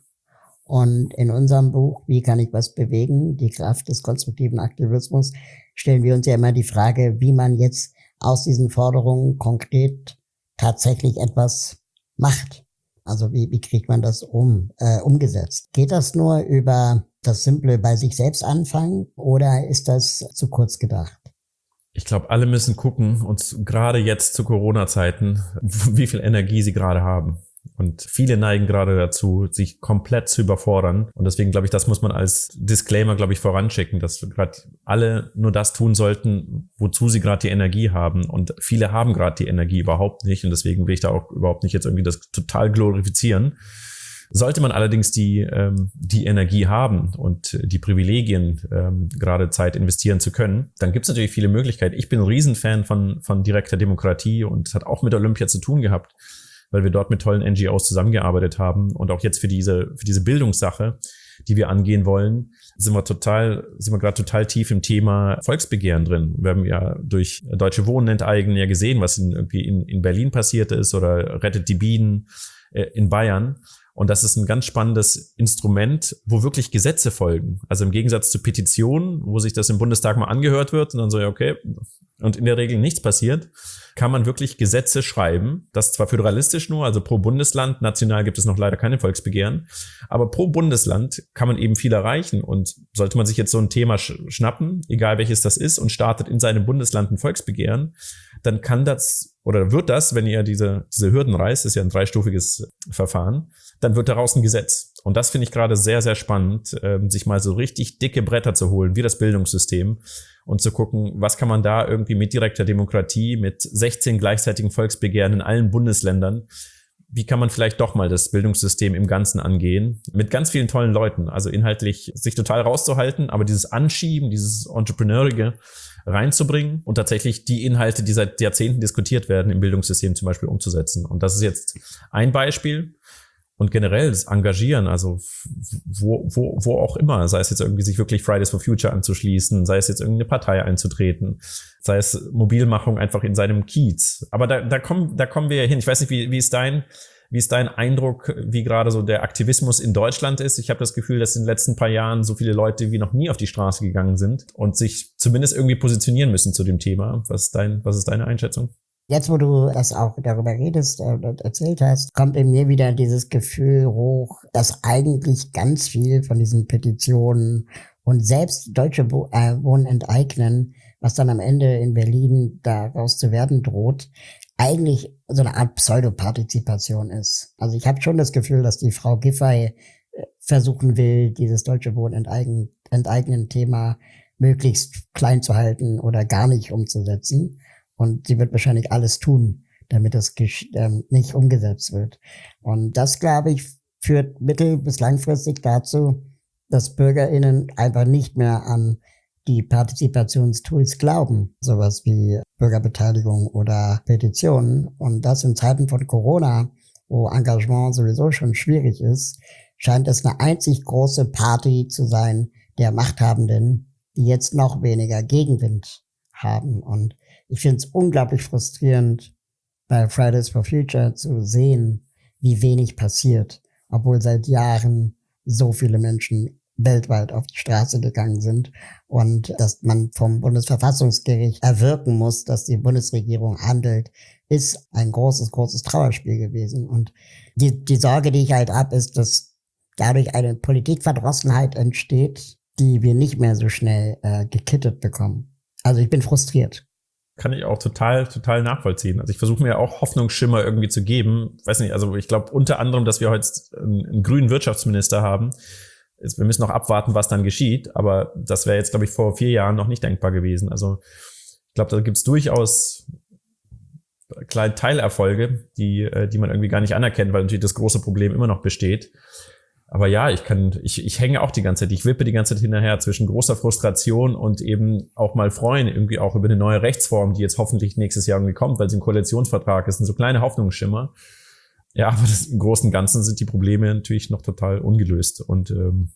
Und in unserem Buch, Wie kann ich was bewegen? Die Kraft des konstruktiven Aktivismus, stellen wir uns ja immer die Frage, wie man jetzt aus diesen Forderungen konkret tatsächlich etwas macht. Also wie, wie kriegt man das um, äh, umgesetzt? Geht das nur über das simple bei sich selbst anfangen oder ist das zu kurz gedacht? Ich glaube, alle müssen gucken, und gerade jetzt zu Corona-Zeiten, wie viel Energie sie gerade haben. Und viele neigen gerade dazu, sich komplett zu überfordern. Und deswegen glaube ich, das muss man als Disclaimer, glaube ich, voranschicken, dass gerade alle nur das tun sollten, wozu sie gerade die Energie haben. Und viele haben gerade die Energie überhaupt nicht. Und deswegen will ich da auch überhaupt nicht jetzt irgendwie das total glorifizieren. Sollte man allerdings die ähm, die Energie haben und die Privilegien, ähm, gerade Zeit investieren zu können, dann gibt es natürlich viele Möglichkeiten. Ich bin ein Riesenfan von von direkter Demokratie und es hat auch mit Olympia zu tun gehabt, weil wir dort mit tollen N G Os zusammengearbeitet haben und auch jetzt für diese für diese Bildungssache, die wir angehen wollen, sind wir total sind wir gerade total tief im Thema Volksbegehren drin. Wir haben ja durch Deutsche Wohnen enteignen ja gesehen, was in, irgendwie in, in Berlin passiert ist oder Rettet die Bienen äh, in Bayern. Und das ist ein ganz spannendes Instrument, wo wirklich Gesetze folgen. Also im Gegensatz zu Petitionen, wo sich das im Bundestag mal angehört wird und dann so, ja, okay, und in der Regel nichts passiert, kann man wirklich Gesetze schreiben. Das zwar föderalistisch nur, also pro Bundesland, national gibt es noch leider keine Volksbegehren, aber pro Bundesland kann man eben viel erreichen. Und sollte man sich jetzt so ein Thema schnappen, egal welches das ist, und startet in seinem Bundesland ein Volksbegehren, dann kann das oder wird das, wenn ihr diese diese Hürden reißt, ist ja ein dreistufiges Verfahren, dann wird daraus ein Gesetz. Und das finde ich gerade sehr, sehr spannend, ähm, sich mal so richtig dicke Bretter zu holen, wie das Bildungssystem, und zu gucken, was kann man da irgendwie mit direkter Demokratie, mit sechzehn gleichzeitigen Volksbegehren in allen Bundesländern, wie kann man vielleicht doch mal das Bildungssystem im Ganzen angehen, mit ganz vielen tollen Leuten, also inhaltlich sich total rauszuhalten, aber dieses Anschieben, dieses Entrepreneurige reinzubringen und tatsächlich die Inhalte, die seit Jahrzehnten diskutiert werden, im Bildungssystem zum Beispiel umzusetzen. Und das ist jetzt ein Beispiel. Und generell das Engagieren, also wo, wo, wo auch immer, sei es jetzt irgendwie sich wirklich Fridays for Future anzuschließen, sei es jetzt irgendeine Partei einzutreten, sei es Mobilmachung einfach in seinem Kiez. Aber da, da kommen, da kommen wir ja hin. Ich weiß nicht, wie, wie ist dein, wie ist dein Eindruck, wie gerade so der Aktivismus in Deutschland ist? Ich habe das Gefühl, dass in den letzten paar Jahren so viele Leute wie noch nie auf die Straße gegangen sind und sich zumindest irgendwie positionieren müssen zu dem Thema. Was ist dein, was ist deine Einschätzung? Jetzt, wo du das auch darüber redest und erzählt hast, kommt in mir wieder dieses Gefühl hoch, dass eigentlich ganz viel von diesen Petitionen und selbst Deutsche Wohnen enteignen, was dann am Ende in Berlin daraus zu werden droht, eigentlich so eine Art Pseudopartizipation ist. Also ich habe schon das Gefühl, dass die Frau Giffey versuchen will, dieses Deutsche Wohnen enteignen, enteignen Thema möglichst klein zu halten oder gar nicht umzusetzen. Und sie wird wahrscheinlich alles tun, damit das ähm, nicht umgesetzt wird. Und das, glaube ich, führt mittel- bis langfristig dazu, dass BürgerInnen einfach nicht mehr an die Partizipationstools glauben. Sowas wie Bürgerbeteiligung oder Petitionen. Und das in Zeiten von Corona, wo Engagement sowieso schon schwierig ist, scheint es eine einzig große Party zu sein der Machthabenden, die jetzt noch weniger Gegenwind haben. Und ich finde es unglaublich frustrierend, bei Fridays for Future zu sehen, wie wenig passiert, obwohl seit Jahren so viele Menschen weltweit auf die Straße gegangen sind und dass man vom Bundesverfassungsgericht erwirken muss, dass die Bundesregierung handelt, ist ein großes, großes Trauerspiel gewesen. Und die, die Sorge, die ich halt habe, ist, dass dadurch eine Politikverdrossenheit entsteht, die wir nicht mehr so schnell äh, gekittet bekommen. Also ich bin frustriert. Kann ich auch total, total nachvollziehen. Also ich versuche mir auch Hoffnungsschimmer irgendwie zu geben. Weiß nicht, also ich glaube unter anderem, dass wir heute einen, einen grünen Wirtschaftsminister haben. Wir müssen noch abwarten, was dann geschieht. Aber das wäre jetzt, glaube ich, vor vier Jahren noch nicht denkbar gewesen. Also ich glaube, da gibt es durchaus kleine Teilerfolge, die, die man irgendwie gar nicht anerkennt, weil natürlich das große Problem immer noch besteht. Aber ja, ich kann, ich, ich hänge auch die ganze Zeit, ich wippe die ganze Zeit hinterher zwischen großer Frustration und eben auch mal freuen, irgendwie auch über eine neue Rechtsform, die jetzt hoffentlich nächstes Jahr irgendwie kommt, weil sie im Koalitionsvertrag ist, sind so kleine Hoffnungsschimmer. Ja, aber das, im Großen und Ganzen sind die Probleme natürlich noch total ungelöst. Und ähm,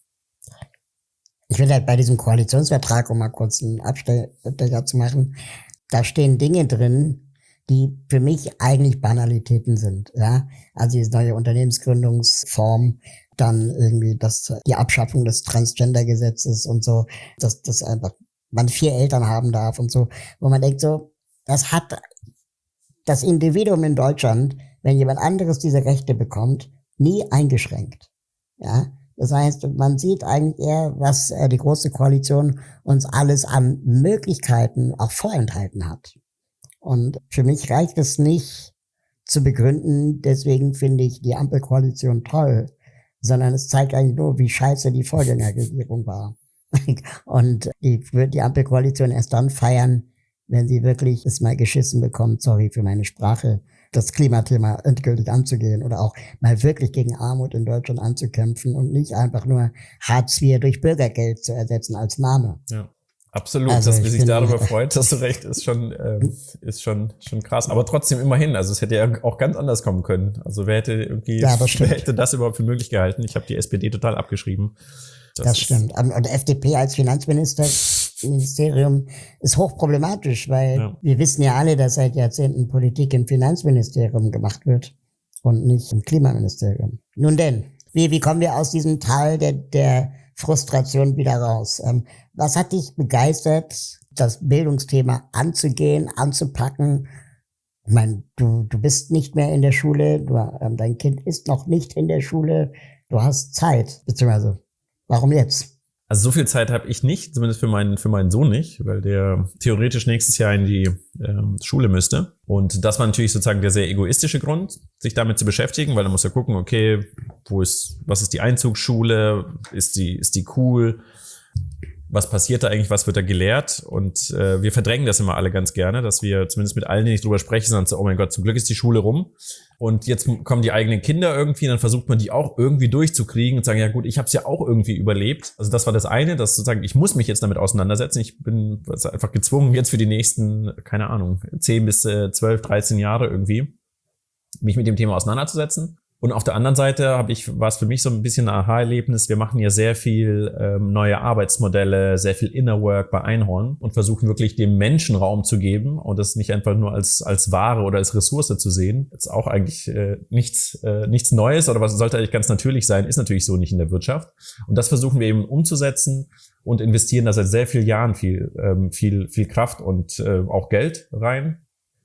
ich will halt bei diesem Koalitionsvertrag, um mal kurz einen Abstecher zu machen, da stehen Dinge drin, die für mich eigentlich Banalitäten sind. Ja, also diese neue Unternehmensgründungsform, dann irgendwie das, die Abschaffung des Transgender-Gesetzes und so, dass das einfach man vier Eltern haben darf und so, wo man denkt so, das hat das Individuum in Deutschland, wenn jemand anderes diese Rechte bekommt, nie eingeschränkt. Ja, das heißt, man sieht eigentlich eher, was äh, die Große Koalition uns alles an Möglichkeiten auch vorenthalten hat. Und für mich reicht es nicht zu begründen, deswegen finde ich die Ampelkoalition toll, sondern es zeigt eigentlich nur, wie scheiße die Vorgängerregierung war. Und ich würde die Ampelkoalition erst dann feiern, wenn sie wirklich es mal geschissen bekommt, sorry für meine Sprache, das Klimathema endgültig anzugehen oder auch mal wirklich gegen Armut in Deutschland anzukämpfen und nicht einfach nur Hartz vier durch Bürgergeld zu ersetzen als Name. Ja. Absolut, also dass man sich darüber freut, dass du recht, ist schon, ähm, ist schon, schon krass. Aber trotzdem immerhin, also es hätte ja auch ganz anders kommen können. Also wer hätte irgendwie, ja, das wer hätte das überhaupt für möglich gehalten? Ich habe die S P D total abgeschrieben. Das, das stimmt. Und F D P als Finanzministerium ist hochproblematisch, weil ja. wir wissen ja alle, dass seit Jahrzehnten Politik im Finanzministerium gemacht wird und nicht im Klimaministerium. Nun denn, wie, wie kommen wir aus diesem Tal der, der Frustration wieder raus? Ähm, was hat dich begeistert, das Bildungsthema anzugehen, anzupacken? Ich meine, du, du bist nicht mehr in der Schule, du, ähm, dein Kind ist noch nicht in der Schule, du hast Zeit, beziehungsweise warum jetzt? Also so viel Zeit habe ich nicht, zumindest für meinen für meinen Sohn nicht, weil der theoretisch nächstes Jahr in die ähm, Schule müsste. Und das war natürlich sozusagen der sehr egoistische Grund, sich damit zu beschäftigen, weil er muss ja gucken, okay, wo ist, was ist die Einzugsschule, ist die ist die cool, was passiert da eigentlich, was wird da gelehrt? Und äh, wir verdrängen das immer alle ganz gerne, dass wir zumindest mit allen, die nicht drüber sprechen, sagen so, oh mein Gott, zum Glück ist die Schule rum. Und jetzt kommen die eigenen Kinder irgendwie, dann versucht man die auch irgendwie durchzukriegen und sagen, ja gut, ich habe es ja auch irgendwie überlebt. Also das war das eine, dass sozusagen, ich muss mich jetzt damit auseinandersetzen. Ich bin einfach gezwungen, jetzt für die nächsten, keine Ahnung, zehn bis zwölf, dreizehn Jahre irgendwie, mich mit dem Thema auseinanderzusetzen. Und auf der anderen Seite habe ich, war es für mich so ein bisschen ein Aha-Erlebnis. Wir machen ja sehr viel ähm, neue Arbeitsmodelle, sehr viel Inner Work bei Einhorn und versuchen wirklich dem Menschen Raum zu geben und das nicht einfach nur als als Ware oder als Ressource zu sehen. Das ist auch eigentlich äh, nichts äh, nichts Neues oder was sollte eigentlich ganz natürlich sein, ist natürlich so nicht in der Wirtschaft. Und das versuchen wir eben umzusetzen und investieren da seit sehr vielen Jahren viel ähm, viel viel Kraft und äh, auch Geld rein.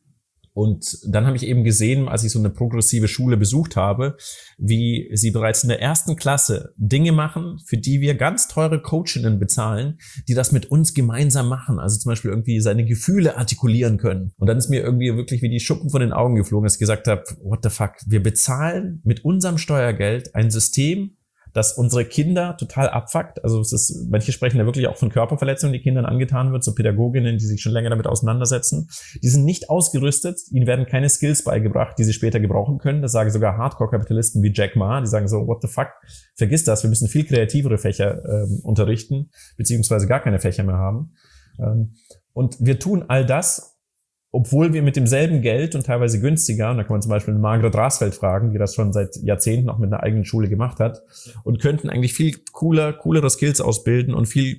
Und dann habe ich eben gesehen, als ich so eine progressive Schule besucht habe, wie sie bereits in der ersten Klasse Dinge machen, für die wir ganz teure Coachinnen bezahlen, die das mit uns gemeinsam machen. Also zum Beispiel irgendwie seine Gefühle artikulieren können. Und dann ist mir irgendwie wirklich wie die Schuppen von den Augen geflogen, dass ich gesagt habe, what the fuck, wir bezahlen mit unserem Steuergeld ein System, das unsere Kinder total abfuckt. Also es ist, manche sprechen ja wirklich auch von Körperverletzungen, die Kindern angetan wird, so Pädagoginnen, die sich schon länger damit auseinandersetzen. Die sind nicht ausgerüstet, ihnen werden keine Skills beigebracht, die sie später gebrauchen können. Das sagen sogar Hardcore-Kapitalisten wie Jack Ma, die sagen so, what the fuck, vergiss das, wir müssen viel kreativere Fächer ähm, unterrichten, beziehungsweise gar keine Fächer mehr haben. Ähm, und wir tun all das, obwohl wir mit demselben Geld und teilweise günstiger, und da kann man zum Beispiel Margret Rasfeld fragen, die das schon seit Jahrzehnten auch mit einer eigenen Schule gemacht hat, und könnten eigentlich viel cooler, coolere Skills ausbilden und viel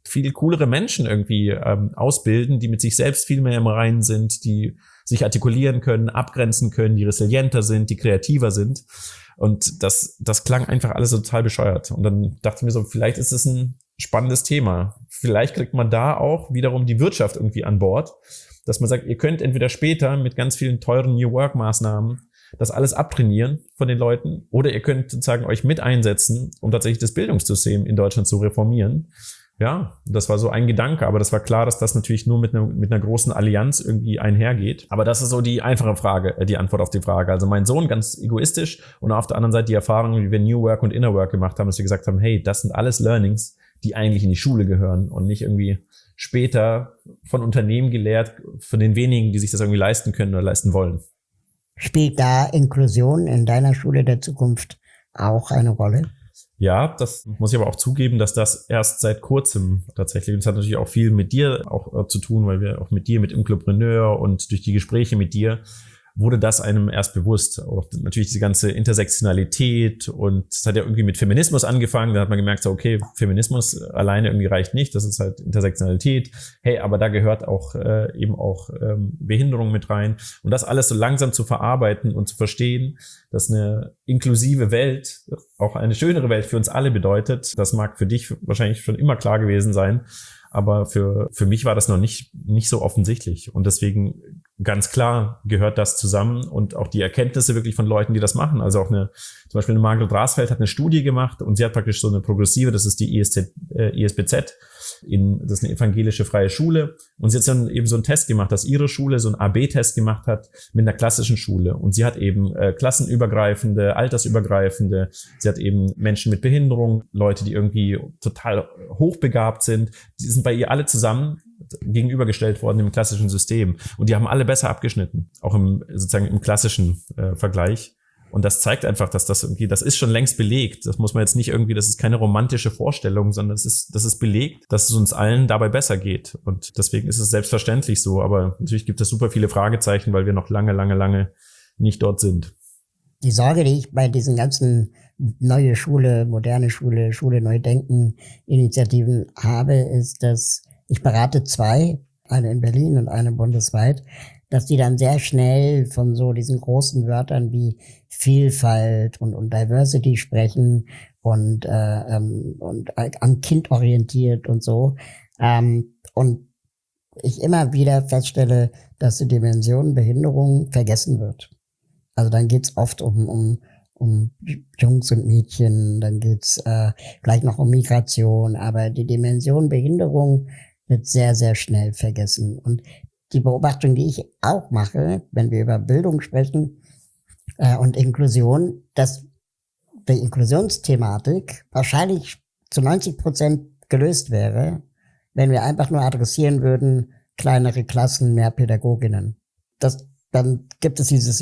viel coolere Menschen irgendwie ähm, ausbilden, die mit sich selbst viel mehr im Reinen sind, die sich artikulieren können, abgrenzen können, die resilienter sind, die kreativer sind. Und das, das klang einfach alles so total bescheuert. Und dann dachte ich mir so, vielleicht ist es ein spannendes Thema. Vielleicht kriegt man da auch wiederum die Wirtschaft irgendwie an Bord, dass man sagt, ihr könnt entweder später mit ganz vielen teuren New Work-Maßnahmen das alles abtrainieren von den Leuten, oder ihr könnt sozusagen euch mit einsetzen, um tatsächlich das Bildungssystem in Deutschland zu reformieren. Ja, das war so ein Gedanke, aber das war klar, dass das natürlich nur mit einer, mit einer großen Allianz irgendwie einhergeht. Aber das ist so die einfache Frage, die Antwort auf die Frage. Also mein Sohn ganz egoistisch und auf der anderen Seite die Erfahrung, wie wir New Work und Inner Work gemacht haben, dass wir gesagt haben, hey, das sind alles Learnings, die eigentlich in die Schule gehören und nicht irgendwie später von Unternehmen gelehrt, von den wenigen, die sich das irgendwie leisten können oder leisten wollen. Spielt da Inklusion in deiner Schule der Zukunft auch eine Rolle? Ja, das muss ich aber auch zugeben, dass das erst seit kurzem tatsächlich, und das hat natürlich auch viel mit dir auch äh, zu tun, weil wir auch mit dir, mit Inklopreneur und durch die Gespräche mit dir, wurde das einem erst bewusst. Auch natürlich diese ganze Intersektionalität, und es hat ja irgendwie mit Feminismus angefangen, da hat man gemerkt, so okay, Feminismus alleine irgendwie reicht nicht, das ist halt Intersektionalität. Hey, aber da gehört auch äh, eben auch ähm, Behinderung mit rein. Und das alles so langsam zu verarbeiten und zu verstehen, dass eine inklusive Welt auch eine schönere Welt für uns alle bedeutet, das mag für dich wahrscheinlich schon immer klar gewesen sein, aber für für mich war das noch nicht nicht so offensichtlich. Und deswegen ganz klar gehört das zusammen, und auch die Erkenntnisse wirklich von Leuten, die das machen. Also auch eine, zum Beispiel eine Margret Rasfeld hat eine Studie gemacht, und sie hat praktisch so eine progressive, das ist die I S Z, äh, I S B Z, in, das ist eine evangelische freie Schule. Und sie hat dann eben so einen Test gemacht, dass ihre Schule so einen A B-Test gemacht hat mit einer klassischen Schule. Und sie hat eben äh, klassenübergreifende, altersübergreifende, sie hat eben Menschen mit Behinderung, Leute, die irgendwie total hochbegabt sind, die sind bei ihr alle zusammen gegenübergestellt worden im klassischen System. Und die haben alle besser abgeschnitten, auch im sozusagen im klassischen äh, Vergleich. Und das zeigt einfach, dass das irgendwie, das ist schon längst belegt. Das muss man jetzt nicht irgendwie, das ist keine romantische Vorstellung, sondern es ist, das ist belegt, dass es uns allen dabei besser geht. Und deswegen ist es selbstverständlich so. Aber natürlich gibt es super viele Fragezeichen, weil wir noch lange, lange, lange nicht dort sind. Die Sorge, die ich bei diesen ganzen neue Schule, moderne Schule, Schule neu denken Initiativen habe, ist, dass ich berate zwei, eine in Berlin und eine bundesweit, dass die dann sehr schnell von so diesen großen Wörtern wie Vielfalt und, und Diversity sprechen und, äh, ähm, und am Kind orientiert und so. Ähm, und ich immer wieder feststelle, dass die Dimension Behinderung vergessen wird. Also dann geht's oft um, um, um Jungs und Mädchen, dann geht's äh, vielleicht noch um Migration, aber die Dimension Behinderung wird sehr, sehr schnell vergessen. Und die Beobachtung, die ich auch mache, wenn wir über Bildung sprechen äh, und Inklusion, dass die Inklusionsthematik wahrscheinlich zu neunzig Prozent gelöst wäre, wenn wir einfach nur adressieren würden, kleinere Klassen, mehr Pädagoginnen. Das, dann gibt es dieses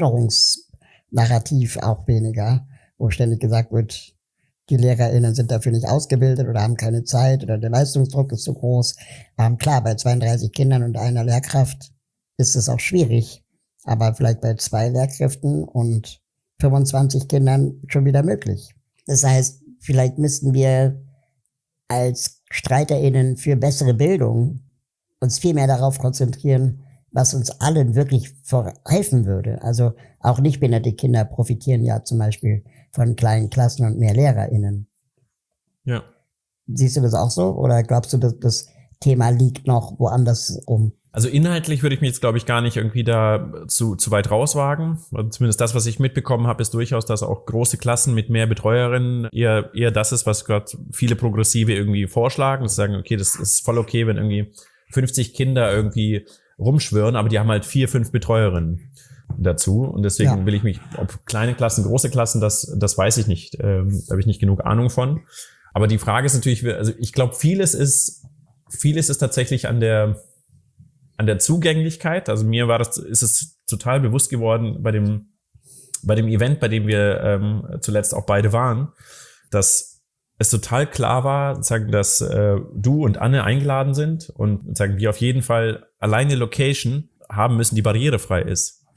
Überforderungsnarrativ auch weniger, wo ständig gesagt wird, die LehrerInnen sind dafür nicht ausgebildet oder haben keine Zeit oder der Leistungsdruck ist zu groß. Ähm, klar, bei zweiunddreißig Kindern und einer Lehrkraft ist es auch schwierig, aber vielleicht bei zwei Lehrkräften und fünfundzwanzig Kindern schon wieder möglich. Das heißt, vielleicht müssten wir als StreiterInnen für bessere Bildung uns viel mehr darauf konzentrieren, was uns allen wirklich helfen würde. Also auch nicht behinderte Kinder profitieren ja zum Beispiel von kleinen Klassen und mehr LehrerInnen. Ja. Siehst du das auch so? Oder glaubst du, dass das Thema liegt noch woanders rum? Also inhaltlich würde ich mich jetzt, glaube ich, gar nicht irgendwie da zu, zu weit rauswagen. Also zumindest das, was ich mitbekommen habe, ist durchaus, dass auch große Klassen mit mehr Betreuerinnen eher, eher das ist, was gerade viele Progressive irgendwie vorschlagen. Das sagen, okay, das ist voll okay, wenn irgendwie fünfzig Kinder irgendwie rumschwirren, aber die haben halt vier, fünf Betreuerinnen dazu. Und deswegen ja. will ich mich, ob kleine Klassen, große Klassen, das, das weiß ich nicht. Ähm, da habe ich nicht genug Ahnung von. Aber die Frage ist natürlich, also ich glaube, vieles ist, vieles ist tatsächlich an der, an der Zugänglichkeit. Also mir war das, ist es total bewusst geworden bei dem, bei dem Event, bei dem wir ähm, zuletzt auch beide waren, dass es total klar war, sagen, dass äh, du und Anne eingeladen sind und sagen, wir auf jeden Fall alleine Location haben müssen, die barrierefrei ist.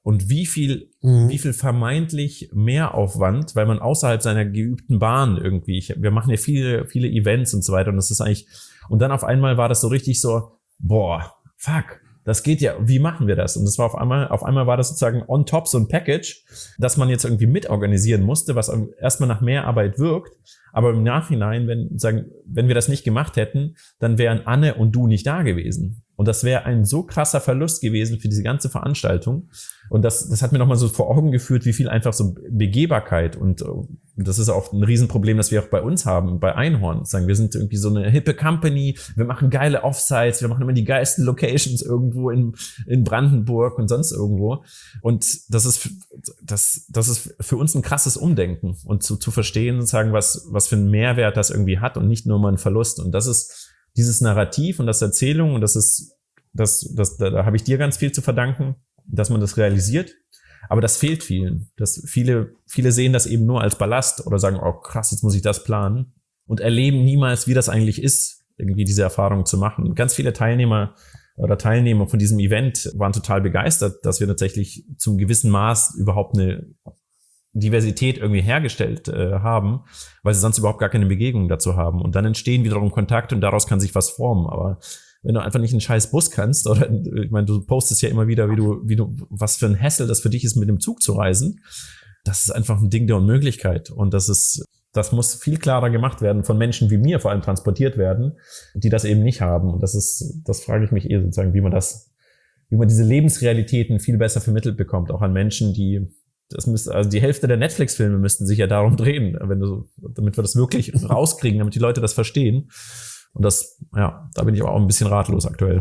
Und wie viel, mhm. wie viel vermeintlich Mehraufwand, weil man außerhalb seiner geübten Bahn irgendwie, ich, wir machen ja viele, viele Events und so weiter und das ist eigentlich, und dann auf einmal war das so richtig so, boah, fuck, das geht ja, wie machen wir das? Und das war auf einmal, auf einmal war das sozusagen on top so ein Package, das man jetzt irgendwie mitorganisieren musste, was erstmal nach mehr Arbeit wirkt, aber im Nachhinein, wenn, sagen, wenn wir das nicht gemacht hätten, dann wären Anne und du nicht da gewesen. Und das wäre ein so krasser Verlust gewesen für diese ganze Veranstaltung. Und das, das hat mir nochmal so vor Augen geführt, wie viel einfach so Begehbarkeit und, und das ist auch ein Riesenproblem, das wir auch bei uns haben, bei Einhorn. Sagen, wir sind irgendwie so eine hippe Company, wir machen geile Offsites, wir machen immer die geilsten Locations irgendwo in, in Brandenburg und sonst irgendwo. Und das ist, das, das ist für uns ein krasses Umdenken und zu, zu verstehen und sagen, was, was für einen Mehrwert das irgendwie hat und nicht nur mal einen Verlust. Und das ist dieses Narrativ und das Erzählung und das ist, das, das, da, da habe ich dir ganz viel zu verdanken, dass man das realisiert. Aber das fehlt vielen. Das viele, viele sehen das eben nur als Ballast oder sagen, oh krass, jetzt muss ich das planen und erleben niemals, wie das eigentlich ist, irgendwie diese Erfahrung zu machen. Ganz viele Teilnehmer oder Teilnehmer von diesem Event waren total begeistert, dass wir tatsächlich zum gewissen Maß überhaupt eine Diversität irgendwie hergestellt äh, haben, weil sie sonst überhaupt gar keine Begegnung dazu haben. Und dann entstehen wiederum Kontakte und daraus kann sich was formen. Aber wenn du einfach nicht einen scheiß Bus kannst, oder ich meine, du postest ja immer wieder, wie du, wie du, was für ein Hassel das für dich ist, mit dem Zug zu reisen, das ist einfach ein Ding der Unmöglichkeit. Und das ist, das muss viel klarer gemacht werden, von Menschen wie mir vor allem transportiert werden, die das eben nicht haben. Und das ist, das frage ich mich eh sozusagen, wie man das, wie man diese Lebensrealitäten viel besser vermittelt bekommt, auch an Menschen, die Das müsste, also die Hälfte der Netflix-Filme müssten sich ja darum drehen, wenn du, damit wir das wirklich rauskriegen, damit die Leute das verstehen. Und das, ja, da bin ich aber auch ein bisschen ratlos aktuell.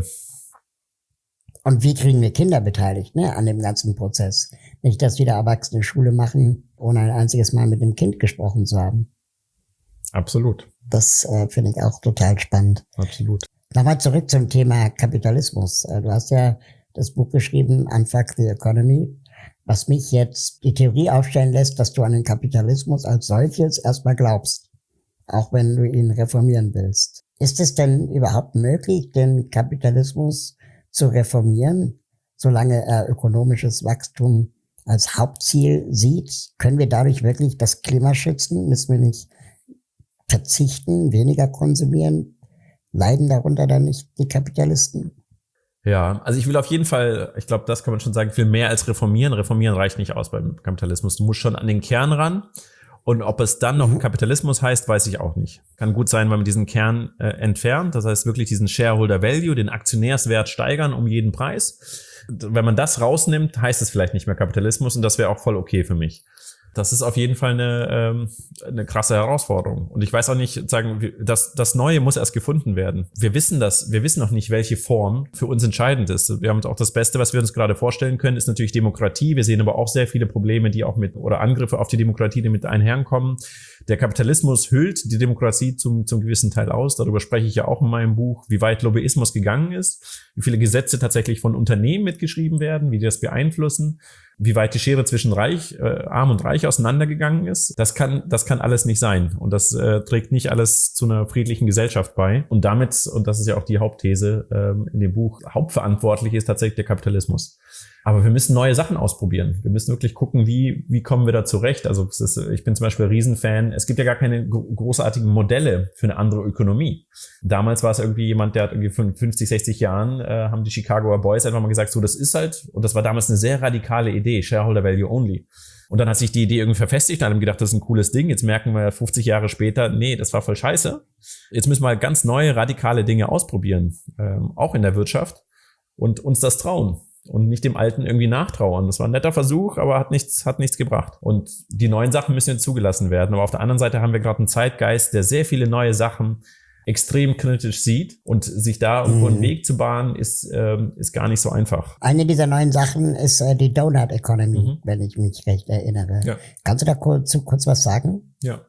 Und wie kriegen wir Kinder beteiligt, ne, an dem ganzen Prozess? Nicht, dass wieder Erwachsene Schule machen, ohne ein einziges Mal mit dem Kind gesprochen zu haben. Absolut. Das äh, finde ich auch total spannend. Absolut. Nochmal zurück zum Thema Kapitalismus. Du hast ja das Buch geschrieben, Unfuck the Economy, was mich jetzt die Theorie aufstellen lässt, dass du an den Kapitalismus als solches erstmal glaubst, auch wenn du ihn reformieren willst. Ist es denn überhaupt möglich, den Kapitalismus zu reformieren, solange er ökonomisches Wachstum als Hauptziel sieht? Können wir dadurch wirklich das Klima schützen? Müssen wir nicht verzichten, weniger konsumieren? Leiden darunter dann nicht die Kapitalisten? Ja, also ich will auf jeden Fall, ich glaube, das kann man schon sagen, viel mehr als reformieren. Reformieren reicht nicht aus beim Kapitalismus. Du musst schon an den Kern ran. Und ob es dann noch mhm. Kapitalismus heißt, weiß ich auch nicht. Kann gut sein, wenn man diesen Kern äh, entfernt. Das heißt wirklich diesen Shareholder Value, den Aktionärswert steigern um jeden Preis. Wenn man das rausnimmt, heißt es vielleicht nicht mehr Kapitalismus und das wäre auch voll okay für mich. Das ist auf jeden Fall eine, ähm, eine krasse Herausforderung. Und ich weiß auch nicht, sagen, das, das Neue muss erst gefunden werden. Wir wissen das, wir wissen noch nicht, welche Form für uns entscheidend ist. Wir haben auch das Beste, was wir uns gerade vorstellen können, ist natürlich Demokratie. Wir sehen aber auch sehr viele Probleme, die auch mit, oder Angriffe auf die Demokratie, die mit einherkommen. Der Kapitalismus hüllt die Demokratie zum, zum gewissen Teil aus. Darüber spreche ich ja auch in meinem Buch, wie weit Lobbyismus gegangen ist, wie viele Gesetze tatsächlich von Unternehmen mitgeschrieben werden, wie die das beeinflussen, wie weit die Schere zwischen Reich, äh, Arm und Reich auseinandergegangen ist. Das kann, das kann alles nicht sein. Und das äh, trägt nicht alles zu einer friedlichen Gesellschaft bei. Und damit, und das ist ja auch die Hauptthese ähm, in dem Buch, hauptverantwortlich ist tatsächlich der Kapitalismus. Aber wir müssen neue Sachen ausprobieren. Wir müssen wirklich gucken, wie wie kommen wir da zurecht. Also es ist, ich bin zum Beispiel Riesenfan. Es gibt ja gar keine großartigen Modelle für eine andere Ökonomie. Damals war es irgendwie jemand, der hat irgendwie von fünfzig, sechzig Jahren, äh, haben die Chicagoer Boys einfach mal gesagt, so das ist halt, und das war damals eine sehr radikale Idee, Shareholder Value Only. Und dann hat sich die Idee irgendwie verfestigt, dann haben gedacht, das ist ein cooles Ding. Jetzt merken wir fünfzig Jahre später, nee, das war voll scheiße. Jetzt müssen wir halt ganz neue, radikale Dinge ausprobieren, ähm, auch in der Wirtschaft, und uns das trauen. Und nicht dem Alten irgendwie nachtrauern. Das war ein netter Versuch, aber hat nichts, hat nichts gebracht. Und die neuen Sachen müssen jetzt zugelassen werden. Aber auf der anderen Seite haben wir gerade einen Zeitgeist, der sehr viele neue Sachen extrem kritisch sieht. Und sich da irgendwo einen Weg zu bahnen, ist, ähm, ist gar nicht so einfach. Eine dieser neuen Sachen ist äh, die Donut Economy, mhm. wenn ich mich recht erinnere. Ja. Kannst du da kurz, kurz was sagen? Ja.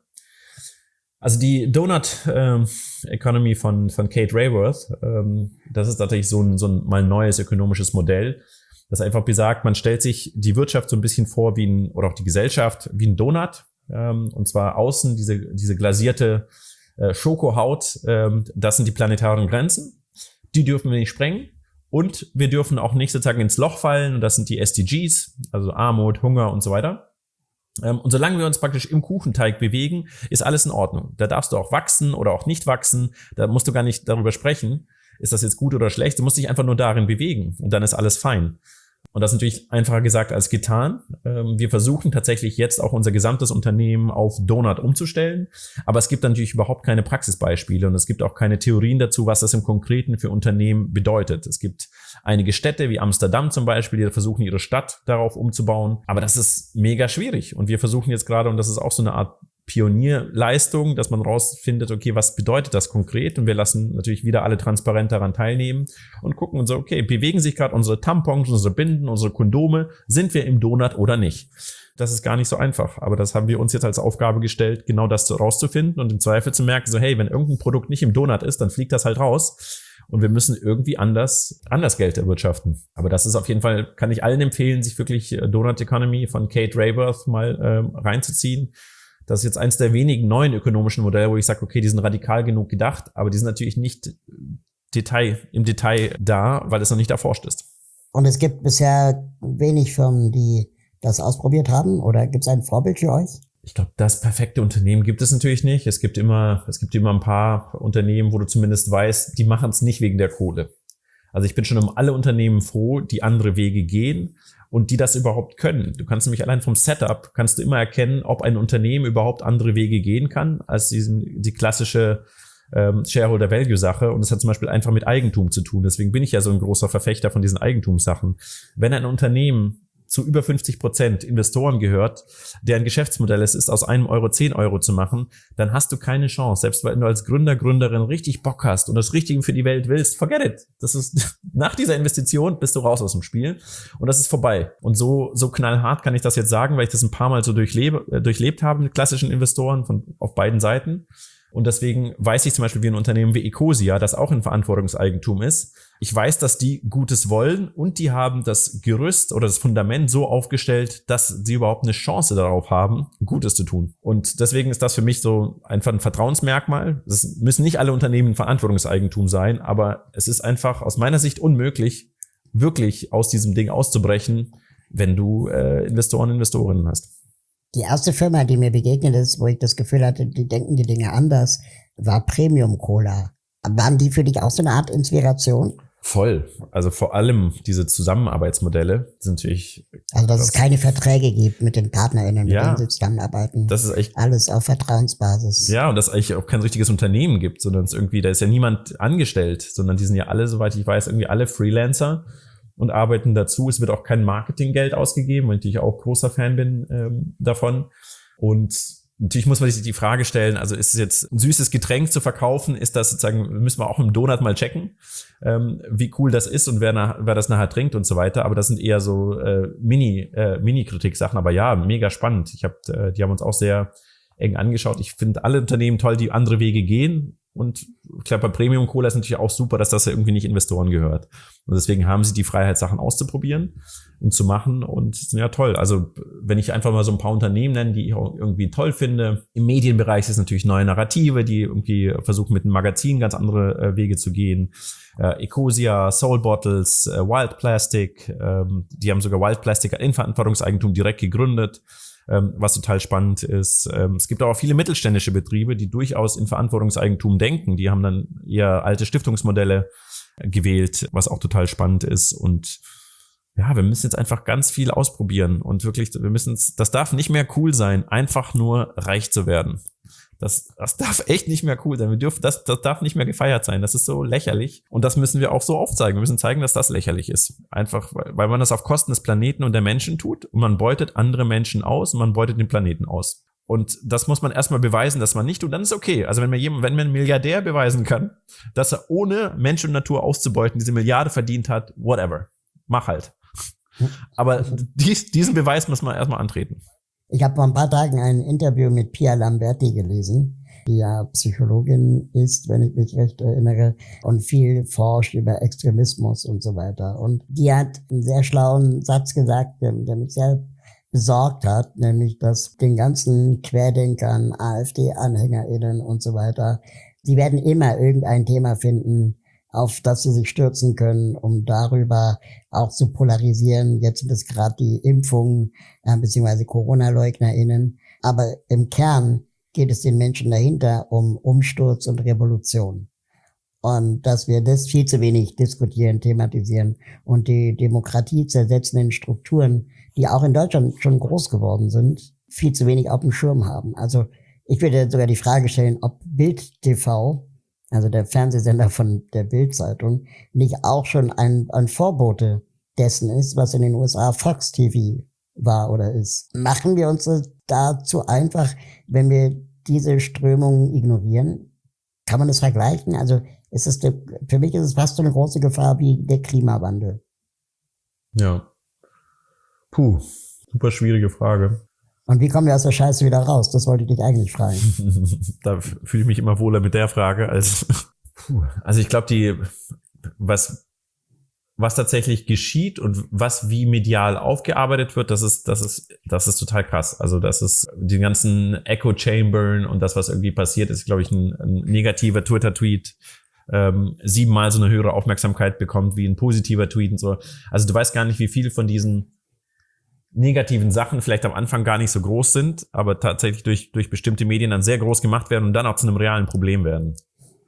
Also die Donut ähm, Economy von von Kate Raworth, ähm, das ist natürlich so ein so ein mal neues ökonomisches Modell, das einfach besagt, man stellt sich die Wirtschaft so ein bisschen vor wie ein, oder auch die Gesellschaft wie ein Donut, ähm, und zwar außen diese diese glasierte äh, Schokohaut, ähm, das sind die planetaren Grenzen, die dürfen wir nicht sprengen, Und wir dürfen auch nicht sozusagen ins Loch fallen. Und das sind die S D Gs, also Armut, Hunger und so weiter. Und solange wir uns praktisch im Kuchenteig bewegen, ist alles in Ordnung. Da darfst du auch wachsen oder auch nicht wachsen. Da musst du gar nicht darüber sprechen, ist das jetzt gut oder schlecht. Du musst dich einfach nur darin bewegen und dann ist alles fein. Und das ist natürlich einfacher gesagt als getan. Wir versuchen tatsächlich jetzt auch unser gesamtes Unternehmen auf Donut umzustellen. Aber es gibt natürlich überhaupt keine Praxisbeispiele und es gibt auch keine Theorien dazu, was das im Konkreten für Unternehmen bedeutet. Es gibt einige Städte wie Amsterdam zum Beispiel, die versuchen, ihre Stadt darauf umzubauen. Aber das ist mega schwierig. Und wir versuchen jetzt gerade, und das ist auch so eine Art Pionierleistung, dass man rausfindet, okay, was bedeutet das konkret? Und wir lassen natürlich wieder alle transparent daran teilnehmen und gucken und so, okay, bewegen sich gerade unsere Tampons, unsere Binden, unsere Kondome, sind wir im Donut oder nicht? Das ist gar nicht so einfach, aber das haben wir uns jetzt als Aufgabe gestellt, genau das rauszufinden und im Zweifel zu merken, so hey, wenn irgendein Produkt nicht im Donut ist, dann fliegt das halt raus. Und wir müssen irgendwie anders, anders Geld erwirtschaften. Aber das ist auf jeden Fall, kann ich allen empfehlen, sich wirklich Donut Economy von Kate Raworth mal ähm, reinzuziehen. Das ist jetzt eins der wenigen neuen ökonomischen Modelle, wo ich sage, okay, die sind radikal genug gedacht, aber die sind natürlich nicht Detail, im Detail da, weil es noch nicht erforscht ist. Und es gibt bisher wenig Firmen, die das ausprobiert haben, oder gibt es ein Vorbild für euch? Ich glaube, das perfekte Unternehmen gibt es natürlich nicht. Es gibt immer, es gibt immer ein paar Unternehmen, wo du zumindest weißt, die machen es nicht wegen der Kohle. Also ich bin schon um alle Unternehmen froh, die andere Wege gehen und die das überhaupt können. Du kannst nämlich allein vom Setup, kannst du immer erkennen, ob ein Unternehmen überhaupt andere Wege gehen kann, als diesen, die klassische ähm, Shareholder-Value-Sache. Und das hat zum Beispiel einfach mit Eigentum zu tun. Deswegen bin ich ja so ein großer Verfechter von diesen Eigentumssachen. Wenn ein Unternehmen zu über fünfzig Prozent Investoren gehört, deren Geschäftsmodell es ist, aus einem Euro zehn Euro zu machen, dann hast du keine Chance. Selbst wenn du als Gründer, Gründerin richtig Bock hast und das Richtige für die Welt willst, forget it. Das ist, nach dieser Investition bist du raus aus dem Spiel und das ist vorbei. Und so, so knallhart kann ich das jetzt sagen, weil ich das ein paar Mal so durchlebe, äh, durchlebt habe mit klassischen Investoren von, auf beiden Seiten. Und deswegen weiß ich zum Beispiel wie ein Unternehmen wie Ecosia, das auch in Verantwortungseigentum ist. Ich weiß, dass die Gutes wollen und die haben das Gerüst oder das Fundament so aufgestellt, dass sie überhaupt eine Chance darauf haben, Gutes zu tun. Und deswegen ist das für mich so einfach ein Vertrauensmerkmal. Es müssen nicht alle Unternehmen in Verantwortungseigentum sein, aber es ist einfach aus meiner Sicht unmöglich, wirklich aus diesem Ding auszubrechen, wenn du äh, Investoren und Investorinnen hast. Die erste Firma, die mir begegnet ist, wo ich das Gefühl hatte, die denken die Dinge anders, war Premium Cola. Waren die für dich auch so eine Art Inspiration? Voll. Also vor allem diese Zusammenarbeitsmodelle sind natürlich... Also dass das es keine Verträge gibt mit den PartnerInnen, mit ja, denen sie zusammenarbeiten. Das ist echt... Alles auf Vertrauensbasis. Ja, und dass es eigentlich auch kein richtiges Unternehmen gibt, sondern es irgendwie, da ist ja niemand angestellt, sondern die sind ja alle, soweit ich weiß, irgendwie alle Freelancer und arbeiten dazu. Es wird auch kein Marketinggeld ausgegeben, weil ich auch großer Fan bin ähm, davon. Und natürlich muss man sich die Frage stellen, also ist es jetzt ein süßes Getränk zu verkaufen, ist das sozusagen, müssen wir auch im Donut mal checken, ähm, wie cool das ist und wer, nach, wer das nachher trinkt und so weiter. Aber das sind eher so äh, Mini, äh, Mini-Kritik-Sachen. Aber ja, mega spannend. Ich hab, äh, die haben uns auch sehr eng angeschaut. Ich finde alle Unternehmen toll, die andere Wege gehen. Und ich glaube, bei Premium Cola ist natürlich auch super, dass das ja irgendwie nicht Investoren gehört. Und deswegen haben sie die Freiheit, Sachen auszuprobieren und zu machen. Und ja, toll. Also wenn ich einfach mal so ein paar Unternehmen nenne, die ich auch irgendwie toll finde. Im Medienbereich ist es natürlich Neue Narrative, die irgendwie versuchen, mit einem Magazin ganz andere äh, Wege zu gehen. Äh, Ecosia, Soul Bottles, äh, Wild Plastic. Ähm, die haben sogar Wild Plastic in Verantwortungseigentum direkt gegründet. Was total spannend ist. Es gibt auch viele mittelständische Betriebe, die durchaus in Verantwortungseigentum denken. Die haben dann eher alte Stiftungsmodelle gewählt, was auch total spannend ist. Und ja, wir müssen jetzt einfach ganz viel ausprobieren und wirklich, wir müssen, das darf nicht mehr cool sein, einfach nur reich zu werden. Das, das darf echt nicht mehr cool sein. Wir dürfen, das, das darf nicht mehr gefeiert sein. Das ist so lächerlich. Und das müssen wir auch so aufzeigen. Wir müssen zeigen, dass das lächerlich ist. Einfach, weil, weil man das auf Kosten des Planeten und der Menschen tut. Und man beutet andere Menschen aus und man beutet den Planeten aus. Und das muss man erstmal beweisen, dass man nicht tut. Dann ist okay. Also wenn mir jemand, wenn mir ein Milliardär beweisen kann, dass er ohne Mensch und Natur auszubeuten diese Milliarde verdient hat, whatever. Mach halt. Aber dies, diesen Beweis muss man erstmal antreten. Ich habe vor ein paar Tagen ein Interview mit Pia Lamberti gelesen, die ja Psychologin ist, wenn ich mich recht erinnere, und viel forscht über Extremismus und so weiter. Und die hat einen sehr schlauen Satz gesagt, der, der mich sehr besorgt hat, nämlich, dass den ganzen Querdenkern, AfD-AnhängerInnen und so weiter, die werden immer irgendein Thema finden, auf das sie sich stürzen können, um darüber auch zu polarisieren. Jetzt sind es gerade die Impfungen, äh, beziehungsweise Corona-LeugnerInnen. Aber im Kern geht es den Menschen dahinter um Umsturz und Revolution. Und dass wir das viel zu wenig diskutieren, thematisieren und die Demokratie zersetzenden Strukturen, die auch in Deutschland schon groß geworden sind, viel zu wenig auf dem Schirm haben. Also ich würde sogar die Frage stellen, ob Bild T V, also der Fernsehsender von der Bild-Zeitung, nicht auch schon ein, ein Vorbote dessen ist, was in den U S A Fox T V war oder ist. Machen wir uns da zu einfach, wenn wir diese Strömungen ignorieren? Kann man das vergleichen? Also ist es der, für mich ist es fast so eine große Gefahr wie der Klimawandel. Ja. Puh, super schwierige Frage. Und wie kommen wir aus der Scheiße wieder raus? Das wollte ich dich eigentlich fragen. Da fühle ich mich immer wohler mit der Frage als, also ich glaube, die, was, was tatsächlich geschieht und was wie medial aufgearbeitet wird, das ist, das ist, das ist total krass. Also das ist die ganzen Echo-Chambern und das, was irgendwie passiert ist, glaube ich, ein, ein negativer Twitter-Tweet, ähm, siebenmal so eine höhere Aufmerksamkeit bekommt wie ein positiver Tweet und so. Also du weißt gar nicht, wie viel von diesen negativen Sachen vielleicht am Anfang gar nicht so groß sind, aber tatsächlich durch durch bestimmte Medien dann sehr groß gemacht werden und dann auch zu einem realen Problem werden.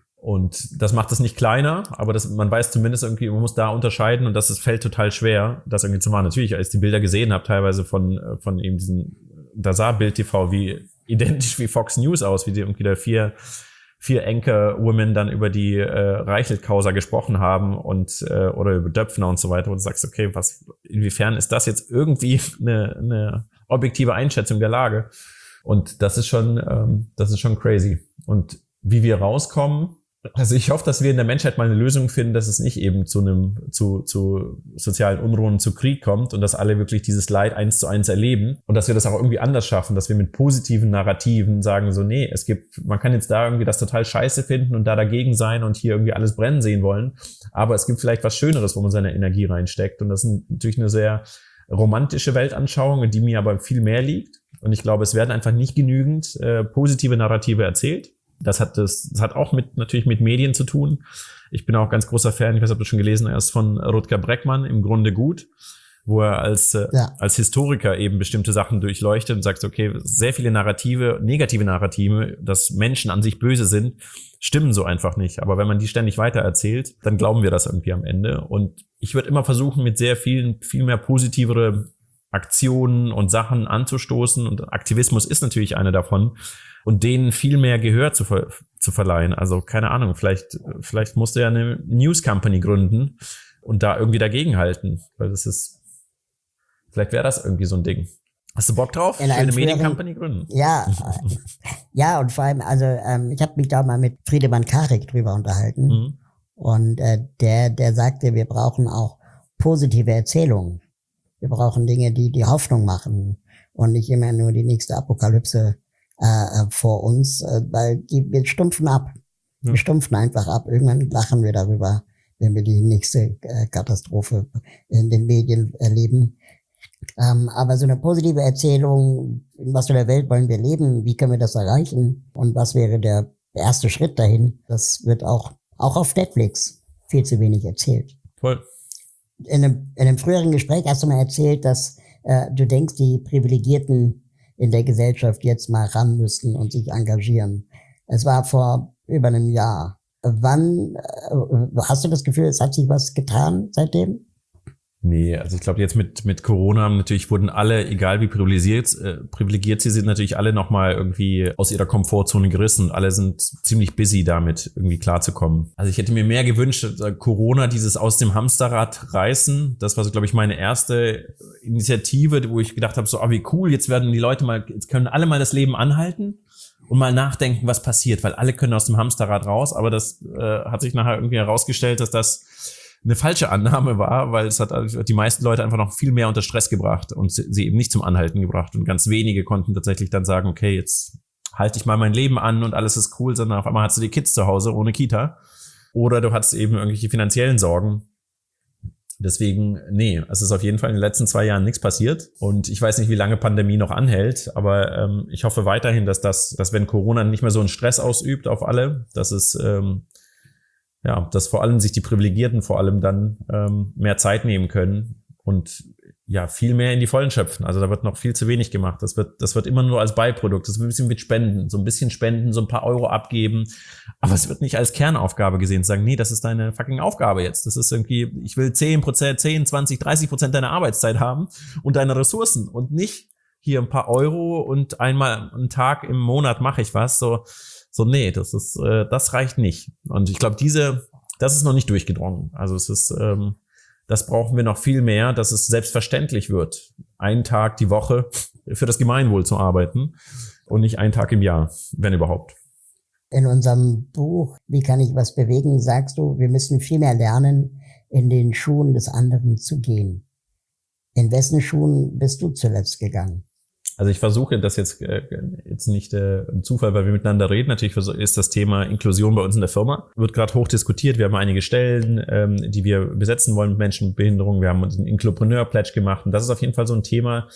Und das macht es nicht kleiner, aber das, man weiß zumindest irgendwie, man muss da unterscheiden und das ist, fällt total schwer, das irgendwie zu machen. Natürlich, als ich die Bilder gesehen habe, teilweise von von eben diesen, da sah Bild T V wie identisch wie Fox News aus, wie die irgendwie da vier vier Anchor-Women dann über die äh, Reichelt-Causa gesprochen haben und äh, oder über Döpfner und so weiter, und du sagst, okay, was, inwiefern ist das jetzt irgendwie eine, eine objektive Einschätzung der Lage? Und das ist schon, ähm, das ist schon crazy. Und wie wir rauskommen, also ich hoffe, dass wir in der Menschheit mal eine Lösung finden, dass es nicht eben zu einem, zu, zu sozialen Unruhen, zu Krieg kommt und dass alle wirklich dieses Leid eins zu eins erleben und dass wir das auch irgendwie anders schaffen, dass wir mit positiven Narrativen sagen so, nee, es gibt, man kann jetzt da irgendwie das total scheiße finden und da dagegen sein und hier irgendwie alles brennen sehen wollen, aber es gibt vielleicht was Schöneres, wo man seine Energie reinsteckt, und das ist natürlich eine sehr romantische Weltanschauung, die mir aber viel mehr liegt, und ich glaube, es werden einfach nicht genügend äh, positive Narrative erzählt. Das hat das, das hat auch mit natürlich mit Medien zu tun. Ich bin auch ganz großer Fan, ich weiß, ob du schon gelesen hast, von Rutger Breckmann, Im Grunde gut, wo er als äh, ja. als Historiker eben bestimmte Sachen durchleuchtet und sagt, okay, sehr viele Narrative, negative Narrative, dass Menschen an sich böse sind, stimmen so einfach nicht. Aber wenn man die ständig weitererzählt, dann glauben wir das irgendwie am Ende. Und ich würde immer versuchen, mit sehr vielen, viel mehr positivere Aktionen und Sachen anzustoßen. Und Aktivismus ist natürlich eine davon. Und denen viel mehr Gehör zu, ver- zu verleihen. Also keine Ahnung, vielleicht vielleicht musst du ja eine News Company gründen und da irgendwie dagegenhalten. Weil das ist, vielleicht wäre das irgendwie so ein Ding. Hast du Bock drauf? In eine früheren, Mediencompany gründen? Ja, ja, und vor allem, also ähm, ich habe mich da mal mit Friedemann Karik drüber unterhalten. Mhm. Und äh, der der sagte, wir brauchen auch positive Erzählungen. Wir brauchen Dinge, die die Hoffnung machen und nicht immer nur die nächste Apokalypse Äh, vor uns, äh, weil die, wir stumpfen ab. Ja. Wir stumpfen einfach ab. Irgendwann lachen wir darüber, wenn wir die nächste äh, Katastrophe in den Medien erleben. Ähm, aber so eine positive Erzählung, in was für der Welt wollen wir leben, wie können wir das erreichen und was wäre der erste Schritt dahin, das wird auch auch auf Netflix viel zu wenig erzählt. Voll. In einem, in einem früheren Gespräch hast du mal erzählt, dass äh, du denkst, die Privilegierten in der Gesellschaft jetzt mal ran müssen und sich engagieren. Es war vor über einem Jahr. Wann, äh, hast du das Gefühl, es hat sich was getan seitdem? Nee, also ich glaube jetzt mit mit Corona natürlich wurden alle, egal wie privilegiert äh, privilegiert sie sind, natürlich alle nochmal irgendwie aus ihrer Komfortzone gerissen. Alle sind ziemlich busy damit, irgendwie klarzukommen. Also ich hätte mir mehr gewünscht, äh, Corona, dieses aus dem Hamsterrad reißen, das war so, glaube ich, meine erste Initiative, wo ich gedacht habe, so, ah, wie cool, jetzt werden die Leute mal, jetzt können alle mal das Leben anhalten und mal nachdenken, was passiert, weil alle können aus dem Hamsterrad raus, aber das äh, hat sich nachher irgendwie herausgestellt, dass das eine falsche Annahme war, weil es hat die meisten Leute einfach noch viel mehr unter Stress gebracht und sie eben nicht zum Anhalten gebracht. Und ganz wenige konnten tatsächlich dann sagen, okay, jetzt halte ich mal mein Leben an und alles ist cool, sondern auf einmal hast du die Kids zu Hause ohne Kita. Oder du hattest eben irgendwelche finanziellen Sorgen. Deswegen, nee, es ist auf jeden Fall in den letzten zwei Jahren nichts passiert. Und ich weiß nicht, wie lange Pandemie noch anhält, aber ähm, ich hoffe weiterhin, dass das, dass wenn Corona nicht mehr so einen Stress ausübt auf alle, dass es ähm, ja, dass vor allem sich die Privilegierten vor allem dann ähm, mehr Zeit nehmen können und ja, viel mehr in die Vollen schöpfen. Also da wird noch viel zu wenig gemacht. Das wird, das wird immer nur als Beiprodukt. Das wird ein bisschen mit Spenden, so ein bisschen spenden, so ein paar Euro abgeben. Aber es wird nicht als Kernaufgabe gesehen. Sagen, nee, das ist deine fucking Aufgabe jetzt. Das ist irgendwie, ich will zehn Prozent, zehn, zwanzig, dreißig Prozent deiner Arbeitszeit haben und deine Ressourcen und nicht hier ein paar Euro und einmal einen Tag im Monat mache ich was. So, so nee, das ist, äh, das reicht nicht. Und ich glaube, diese, das ist noch nicht durchgedrungen. Also es ist, ähm, das brauchen wir noch viel mehr, dass es selbstverständlich wird, einen Tag die Woche für das Gemeinwohl zu arbeiten und nicht einen Tag im Jahr, wenn überhaupt. In unserem Buch Wie kann ich was bewegen, sagst du, wir müssen viel mehr lernen, in den Schuhen des anderen zu gehen. In wessen Schuhen bist du zuletzt gegangen? Also ich versuche das jetzt äh, jetzt nicht äh, im Zufall, weil wir miteinander reden. Natürlich ist das Thema Inklusion bei uns in der Firma. Wird gerade hoch diskutiert. Wir haben einige Stellen, ähm, die wir besetzen wollen mit Menschen mit Behinderung. Wir haben uns einen Inklopreneur-Pledge gemacht. Und das ist auf jeden Fall so ein Thema,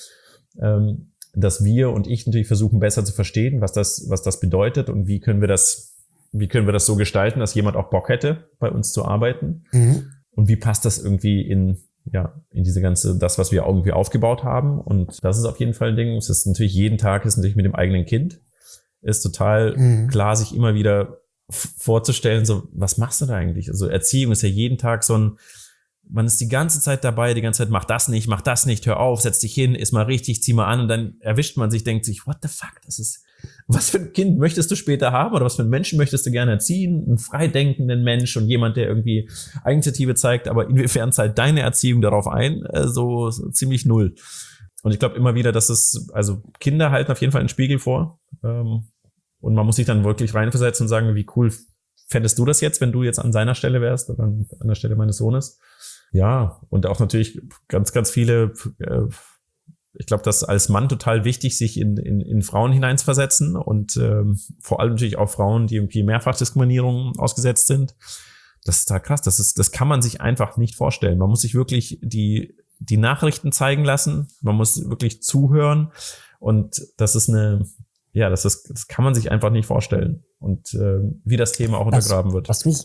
ähm, dass wir und ich natürlich versuchen, besser zu verstehen, was das, was das bedeutet und wie können wir das, wie können wir das so gestalten, dass jemand auch Bock hätte, bei uns zu arbeiten. Mhm. Und wie passt das irgendwie in ja, in diese ganze, das, was wir irgendwie aufgebaut haben. Und das ist auf jeden Fall ein Ding. Es ist natürlich jeden Tag, ist natürlich mit dem eigenen Kind, ist total mhm. klar, sich immer wieder vorzustellen, so, was machst du da eigentlich? Also Erziehung ist ja jeden Tag so ein, man ist die ganze Zeit dabei, die ganze Zeit, mach das nicht, mach das nicht, hör auf, setz dich hin, iss mal richtig, zieh mal an und dann erwischt man sich, denkt sich, what the fuck, das ist, was für ein Kind möchtest du später haben oder was für einen Menschen möchtest du gerne erziehen? Einen freidenkenden Mensch und jemand, der irgendwie Eigeninitiative zeigt, aber inwiefern zahlt deine Erziehung darauf ein? So, so ziemlich null. Und ich glaube immer wieder, dass es, also Kinder halten auf jeden Fall einen Spiegel vor und man muss sich dann wirklich reinversetzen und sagen, wie cool fändest du das jetzt, wenn du jetzt an seiner Stelle wärst oder an der Stelle meines Sohnes? Ja, und auch natürlich ganz, ganz viele, äh, ich glaube, das ist als Mann total wichtig, sich in, in, in Frauen hineinzuversetzen und ähm, vor allem natürlich auch Frauen, die irgendwie Mehrfachdiskriminierung ausgesetzt sind. Das ist da krass, das ist, das kann man sich einfach nicht vorstellen. Man muss sich wirklich die, die Nachrichten zeigen lassen, man muss wirklich zuhören und das ist eine, ja, das ist, das kann man sich einfach nicht vorstellen und äh, wie das Thema auch untergraben was, wird. Was mich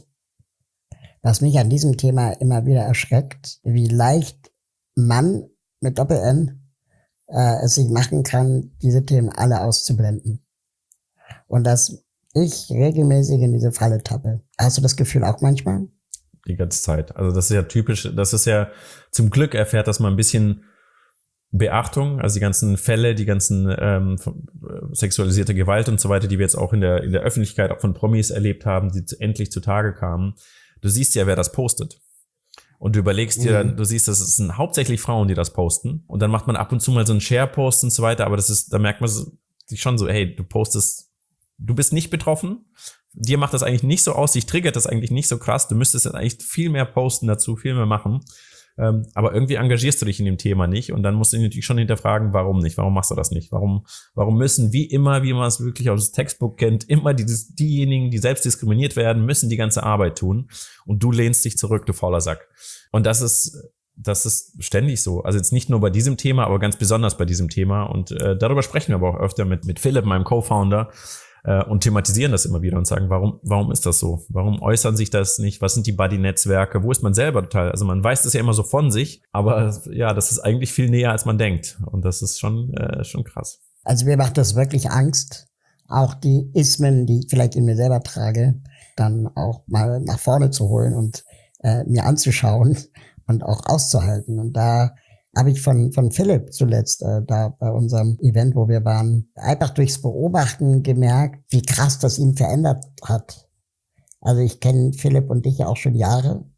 Was mich an diesem Thema immer wieder erschreckt, wie leicht Mann mit Doppel-N äh, es sich machen kann, diese Themen alle auszublenden. Und dass ich regelmäßig in diese Falle tappe. Hast du das Gefühl auch manchmal? Die ganze Zeit. Also das ist ja typisch, das ist ja zum Glück erfährt, dass man ein bisschen Beachtung, also die ganzen Fälle, die ganzen ähm, sexualisierte Gewalt und so weiter, die wir jetzt auch in der in der Öffentlichkeit auch von Promis erlebt haben, die endlich zutage kamen. Du siehst ja, wer das postet. Und du überlegst dir dann, mhm. du siehst, das sind hauptsächlich Frauen, die das posten. Und dann macht man ab und zu mal so einen Share-Post und so weiter. Aber das ist, da merkt man sich schon so, hey, du postest, du bist nicht betroffen. Dir macht das eigentlich nicht so aus. Dich triggert das eigentlich nicht so krass. Du müsstest jetzt eigentlich viel mehr posten dazu, viel mehr machen. Ähm, aber irgendwie engagierst du dich in dem Thema nicht. Und dann musst du dich natürlich schon hinterfragen, warum nicht? Warum machst du das nicht? Warum, warum müssen, wie immer, wie man es wirklich aus dem Textbook kennt, immer die, diejenigen, die selbst diskriminiert werden, müssen die ganze Arbeit tun. Und du lehnst dich zurück, du fauler Sack. Und das ist, das ist ständig so. Also jetzt nicht nur bei diesem Thema, aber ganz besonders bei diesem Thema. Und äh, darüber sprechen wir aber auch öfter mit, mit Philipp, meinem Co-Founder, und thematisieren das immer wieder und sagen, warum, warum ist das so? Warum äußern sich das nicht? Was sind die Buddy-Netzwerke? Wo ist man selber total? Also man weiß das ja immer so von sich, aber ja, das ist eigentlich viel näher, als man denkt. Und das ist schon, äh, schon krass. Also mir macht das wirklich Angst, auch die Ismen, die ich vielleicht in mir selber trage, dann auch mal nach vorne zu holen und äh, mir anzuschauen und auch auszuhalten. Und da habe ich von von Philipp zuletzt äh, da bei unserem Event, wo wir waren, einfach durchs Beobachten gemerkt, wie krass das ihn verändert hat. Also ich kenne Philipp und dich ja auch schon Jahre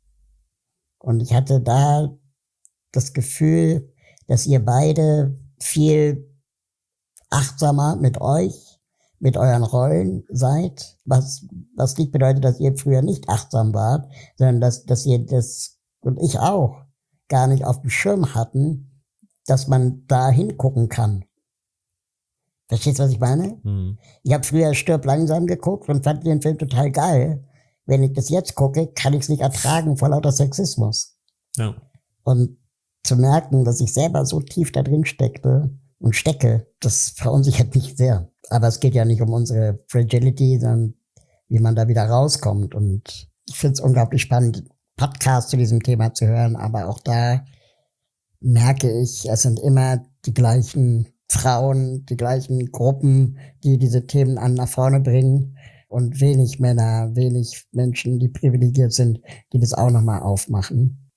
und ich hatte da das Gefühl, dass ihr beide viel achtsamer mit euch, mit euren Rollen seid, was was nicht bedeutet, dass ihr früher nicht achtsam wart, sondern dass dass ihr das, und ich auch, gar nicht auf dem Schirm hatten, dass man da hingucken kann. Verstehst du, was ich meine? Mhm. Ich habe früher Stirb langsam geguckt und fand den Film total geil. Wenn ich das jetzt gucke, kann ich es nicht ertragen vor lauter Sexismus. Ja. Und zu merken, dass ich selber so tief da drin steckte und stecke, das verunsichert mich sehr. Aber es geht ja nicht um unsere Fragility, sondern wie man da wieder rauskommt. Und ich finde es unglaublich spannend, Podcasts zu diesem Thema zu hören, aber auch da merke ich, es sind immer die gleichen Frauen, die gleichen Gruppen, die diese Themen an nach vorne bringen und wenig Männer, wenig Menschen, die privilegiert sind, die das auch nochmal aufmachen.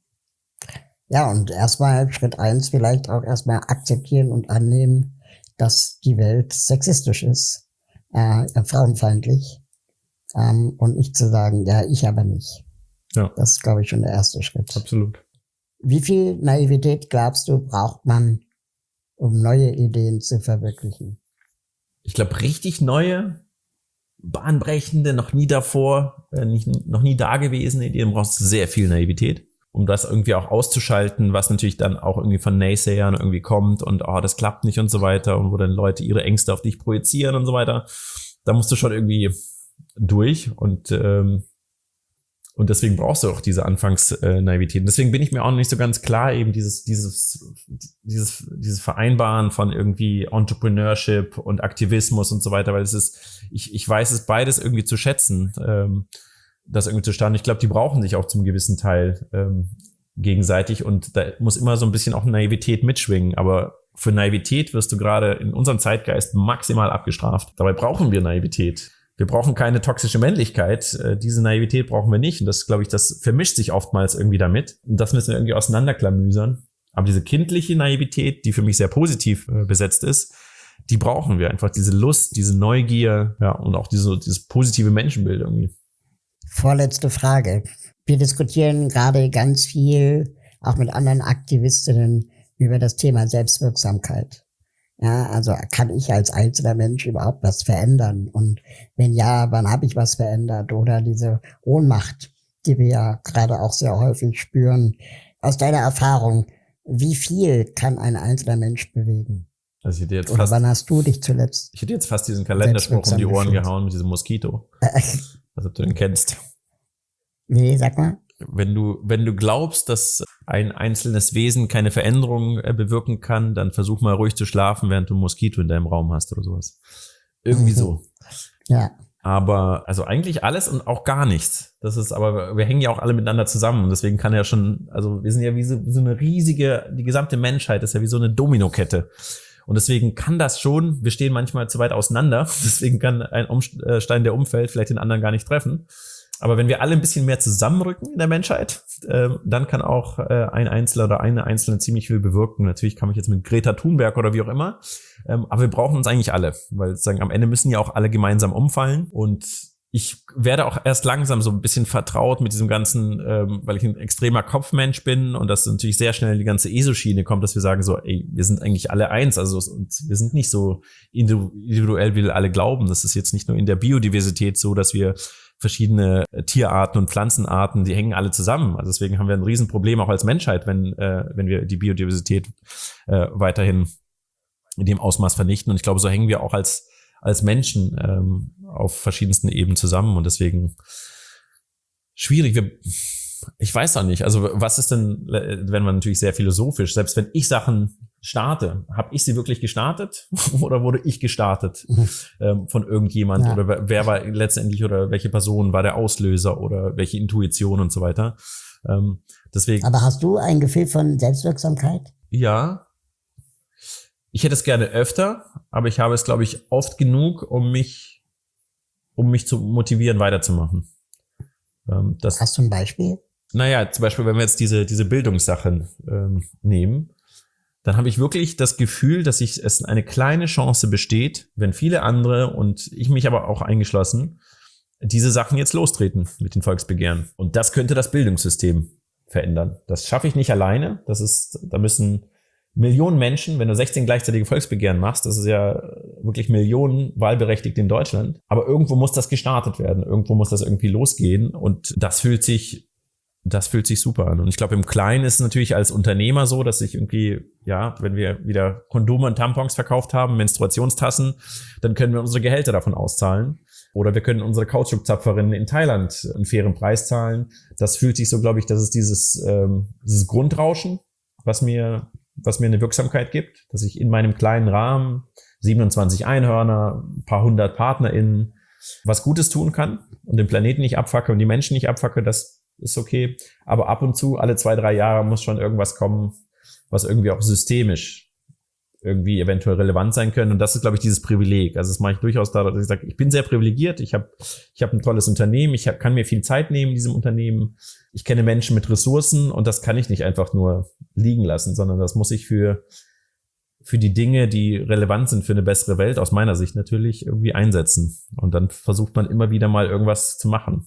Ja, und erstmal Schritt eins vielleicht auch erstmal akzeptieren und annehmen, dass die Welt sexistisch ist, äh, frauenfeindlich, ähm, und nicht zu sagen, ja, ich aber nicht. Ja. Das ist, glaube ich, schon der erste Schritt. Absolut. Wie viel Naivität, glaubst du, braucht man, um neue Ideen zu verwirklichen? Ich glaube, richtig neue, bahnbrechende, noch nie davor, äh, nicht, noch nie dagewesene Ideen brauchst du sehr viel Naivität, um das irgendwie auch auszuschalten, was natürlich dann auch irgendwie von Naysayern irgendwie kommt und oh, das klappt nicht und so weiter und wo dann Leute ihre Ängste auf dich projizieren und so weiter. Da musst du schon irgendwie durch und ähm, und deswegen brauchst du auch diese Anfangs-Naivität. Deswegen bin ich mir auch noch nicht so ganz klar, eben dieses, dieses, dieses, dieses Vereinbaren von irgendwie Entrepreneurship und Aktivismus und so weiter, weil es ist, ich, ich weiß es beides irgendwie zu schätzen, ähm, das irgendwie zu starten. Ich glaube, die brauchen sich auch zum gewissen Teil ähm, gegenseitig und da muss immer so ein bisschen auch Naivität mitschwingen, aber für Naivität wirst du gerade in unserem Zeitgeist maximal abgestraft. Dabei brauchen wir Naivität. Wir brauchen keine toxische Männlichkeit. Diese Naivität brauchen wir nicht. Und das, glaube ich, das vermischt sich oftmals irgendwie damit. Und das müssen wir irgendwie auseinanderklamüsern. Aber diese kindliche Naivität, die für mich sehr positiv äh, besetzt ist, die brauchen wir einfach. Diese Lust, diese Neugier, ja, und auch diese, dieses positive Menschenbild irgendwie. Vorletzte Frage. Wir diskutieren gerade ganz viel, auch mit anderen Aktivistinnen, über das Thema Selbstwirksamkeit. Ja, also kann ich als einzelner Mensch überhaupt was verändern? Und wenn ja, wann habe ich was verändert? Oder diese Ohnmacht, die wir ja gerade auch sehr häufig spüren. Aus deiner Erfahrung, wie viel kann ein einzelner Mensch bewegen? Also ich hätte jetzt Oder fast, wann hast du dich zuletzt? Ich hätte jetzt fast diesen Kalenderspruch um die Ohren gefühlt? gehauen mit diesem Moskito. Also ob du den kennst. Nee, sag mal. Wenn du, wenn du glaubst, dass ein einzelnes Wesen keine Veränderung äh, bewirken kann, dann versuch mal ruhig zu schlafen, während du ein Moskito in deinem Raum hast oder sowas. Irgendwie Mhm. so. Ja. Aber, also eigentlich alles und auch gar nichts. Das ist, aber wir hängen ja auch alle miteinander zusammen und deswegen kann ja schon, also wir sind ja wie so, so eine riesige, die gesamte Menschheit ist ja wie so eine Dominokette. Und deswegen kann das schon, wir stehen manchmal zu weit auseinander, deswegen kann ein Umstein, der umfällt, vielleicht den anderen gar nicht treffen. Aber wenn wir alle ein bisschen mehr zusammenrücken in der Menschheit, äh, dann kann auch äh, ein Einzelner oder eine Einzelne ziemlich viel bewirken. Natürlich kann ich jetzt mit Greta Thunberg oder wie auch immer, ähm, aber wir brauchen uns eigentlich alle, weil sagen, am Ende müssen ja auch alle gemeinsam umfallen. Und ich werde auch erst langsam so ein bisschen vertraut mit diesem ganzen, ähm, weil ich ein extremer Kopfmensch bin und das natürlich sehr schnell in die ganze E S O-Schiene kommt, dass wir sagen so, ey, wir sind eigentlich alle eins, also wir sind nicht so individuell, wie wir alle glauben. Das ist jetzt nicht nur in der Biodiversität so, dass wir verschiedene Tierarten und Pflanzenarten, die hängen alle zusammen. Also deswegen haben wir ein Riesenproblem auch als Menschheit, wenn äh, wenn wir die Biodiversität äh, weiterhin in dem Ausmaß vernichten. Und ich glaube, so hängen wir auch als als Menschen ähm, auf verschiedensten Ebenen zusammen. Und deswegen schwierig. Wir, ich weiß auch nicht. Also was ist denn, wenn man natürlich sehr philosophisch, selbst wenn ich Sachen starte, habe ich sie wirklich gestartet oder wurde ich gestartet Mhm. ähm, von irgendjemand Ja. oder wer, wer war letztendlich oder welche Person war der Auslöser oder welche Intuition und so weiter. Ähm, deswegen, Aber hast du ein Gefühl von Selbstwirksamkeit? ja, ich hätte es gerne öfter, aber ich habe es, glaube ich, oft genug, um mich, um mich zu motivieren, weiterzumachen. Ähm, das, Hast du ein Beispiel? naja, zum Beispiel, wenn wir jetzt diese, diese Bildungssachen ähm, nehmen, dann habe ich wirklich das Gefühl, dass ich, es eine kleine Chance besteht, wenn viele andere und ich mich aber auch eingeschlossen, diese Sachen jetzt lostreten mit den Volksbegehren. Und das könnte das Bildungssystem verändern. Das schaffe ich nicht alleine. Das ist, da müssen Millionen Menschen, wenn du sechzehn gleichzeitige Volksbegehren machst, das ist ja wirklich Millionen Wahlberechtigte in Deutschland. Aber irgendwo muss das gestartet werden. Irgendwo muss das irgendwie losgehen. Und das fühlt sich Das fühlt sich super an. Und ich glaube, im Kleinen ist es natürlich als Unternehmer so, dass ich irgendwie, ja, wenn wir wieder Kondome und Tampons verkauft haben, Menstruationstassen, dann können wir unsere Gehälter davon auszahlen. Oder wir können unsere Kautschukzapferinnen in Thailand einen fairen Preis zahlen. Das fühlt sich so, glaube ich, das ist dieses, ähm, dieses Grundrauschen, was mir, was mir eine Wirksamkeit gibt, dass ich in meinem kleinen Rahmen siebenundzwanzig Einhörner, ein paar hundert PartnerInnen, was Gutes tun kann und den Planeten nicht abfacke und die Menschen nicht abfacke, das ist okay. Aber ab und zu, alle zwei, drei Jahre muss schon irgendwas kommen, was irgendwie auch systemisch irgendwie eventuell relevant sein können. Und das ist, glaube ich, dieses Privileg. Also das mache ich durchaus da, dass ich sage, ich bin sehr privilegiert, ich habe ich habe ein tolles Unternehmen, ich hab, kann mir viel Zeit nehmen in diesem Unternehmen, ich kenne Menschen mit Ressourcen und das kann ich nicht einfach nur liegen lassen, sondern das muss ich für für die Dinge, die relevant sind für eine bessere Welt, aus meiner Sicht natürlich, irgendwie einsetzen. Und dann versucht man immer wieder mal irgendwas zu machen.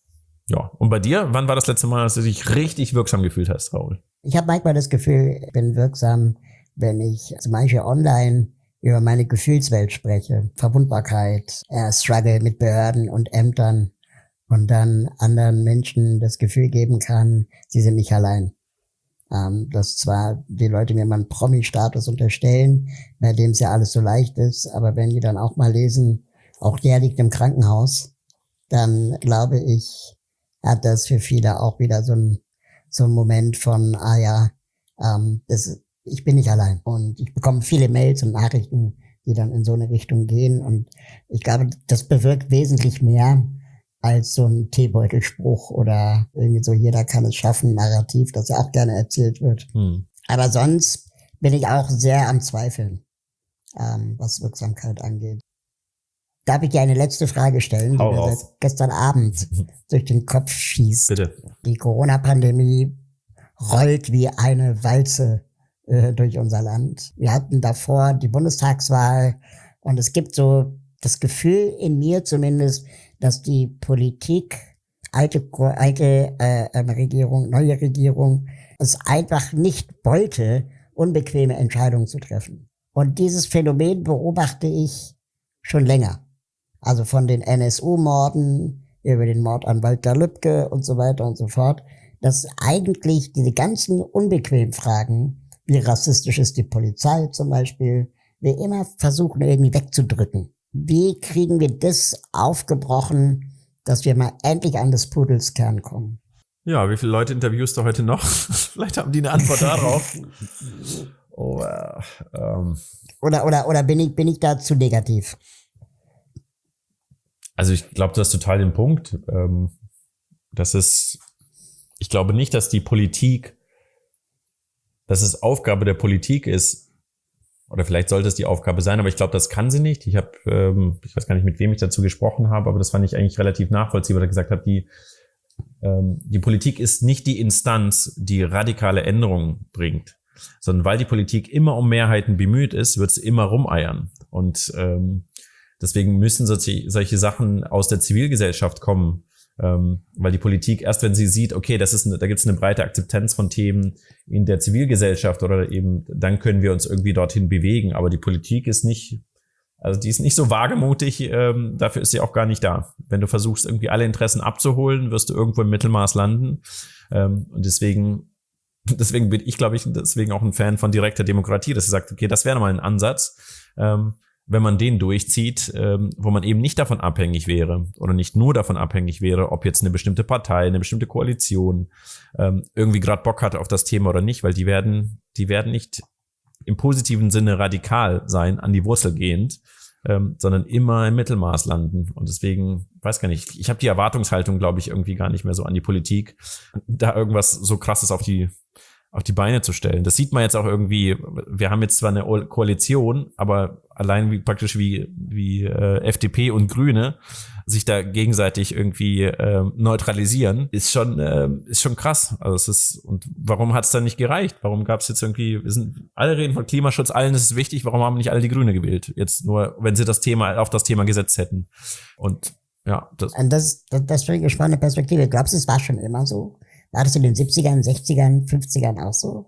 Ja, und bei dir, wann war das letzte Mal, dass du dich richtig wirksam gefühlt hast, Raoul? Ich habe manchmal das Gefühl, ich bin wirksam, wenn ich zum Beispiel online über meine Gefühlswelt spreche, Verwundbarkeit, äh, Struggle mit Behörden und Ämtern und dann anderen Menschen das Gefühl geben kann, sie sind nicht allein. Ähm, dass zwar die Leute mir mal einen Promi-Status unterstellen, bei dem es ja alles so leicht ist, aber wenn die dann auch mal lesen, auch der liegt im Krankenhaus, dann glaube ich, hat das für viele auch wieder so ein so ein Moment von, ah ja, ähm, das, ich bin nicht allein. Und ich bekomme viele Mails und Nachrichten, die dann in so eine Richtung gehen. Und ich glaube, das bewirkt wesentlich mehr als so ein Teebeutelspruch oder irgendwie so, jeder kann es schaffen, Narrativ, das ja auch gerne erzählt wird. Hm. Aber sonst bin ich auch sehr am Zweifeln, ähm, was Wirksamkeit angeht. Darf ich dir eine letzte Frage stellen, Hau die mir raus. seit gestern Abend durch den Kopf schießt? Bitte. Die Corona-Pandemie rollt wie eine Walze äh, durch unser Land. Wir hatten davor die Bundestagswahl und es gibt so das Gefühl in mir zumindest, dass die Politik, alte, alte äh, Regierung, neue Regierung, es einfach nicht wollte, unbequeme Entscheidungen zu treffen. Und dieses Phänomen beobachte ich schon länger. Also von den N S U-Morden über den Mord an Walter Lübcke und so weiter und so fort, dass eigentlich diese ganzen unbequemen Fragen, wie rassistisch ist die Polizei zum Beispiel, wir immer versuchen irgendwie wegzudrücken. Wie kriegen wir das aufgebrochen, dass wir mal endlich an des Pudels Kern kommen? Ja, wie viele Leute interviewst du heute noch? Vielleicht haben die eine Antwort darauf. Oh, äh, ähm. Oder, oder, oder bin ich, bin ich da zu negativ? Also ich glaube, du hast total den Punkt. Ähm, das ist, ich glaube nicht, dass die Politik, dass es Aufgabe der Politik ist, oder vielleicht sollte es die Aufgabe sein, aber ich glaube, das kann sie nicht. Ich habe, ähm, ich weiß gar nicht, mit wem ich dazu gesprochen habe, aber das fand ich eigentlich relativ nachvollziehbar, weil er gesagt hat, die, ähm, die Politik ist nicht die Instanz, die radikale Änderungen bringt, sondern weil die Politik immer um Mehrheiten bemüht ist, wird es immer rumeiern. Und ähm, deswegen müssen solche, solche Sachen aus der Zivilgesellschaft kommen, ähm, weil die Politik erst, wenn sie sieht, okay, das ist eine, da gibt es eine breite Akzeptanz von Themen in der Zivilgesellschaft oder eben, dann können wir uns irgendwie dorthin bewegen. Aber die Politik ist nicht, also die ist nicht so wagemutig, ähm, dafür ist sie auch gar nicht da. Wenn du versuchst, irgendwie alle Interessen abzuholen, wirst du irgendwo im Mittelmaß landen. Ähm, und deswegen, deswegen bin ich, glaube ich, deswegen auch ein Fan von direkter Demokratie, dass sie sagt, okay, das wäre mal ein Ansatz, ähm, wenn man den durchzieht, ähm, wo man eben nicht davon abhängig wäre oder nicht nur davon abhängig wäre, ob jetzt eine bestimmte Partei, eine bestimmte Koalition ähm, irgendwie gerade Bock hat auf das Thema oder nicht, weil die werden, die werden nicht im positiven Sinne radikal sein, an die Wurzel gehend, ähm, sondern immer im Mittelmaß landen. Und deswegen, weiß gar nicht, ich habe die Erwartungshaltung, glaube ich, irgendwie gar nicht mehr so an die Politik, da irgendwas so Krasses auf die auf die Beine zu stellen. Das sieht man jetzt auch irgendwie, wir haben jetzt zwar eine Koalition, aber allein wie praktisch wie wie äh, F D P und Grüne sich da gegenseitig irgendwie äh, neutralisieren, ist schon äh, ist schon krass. Also es ist, und warum hat es dann nicht gereicht? Warum gab es jetzt irgendwie, wir sind alle reden von Klimaschutz, allen ist es wichtig, warum haben nicht alle die Grüne gewählt? Jetzt nur, wenn sie das Thema auf das Thema gesetzt hätten. Und ja, das Und das, das, das finde ich eine spannende Perspektive. Glaubst du, es war schon immer so? War das in den siebzigern, sechzigern, fünfzigern auch so?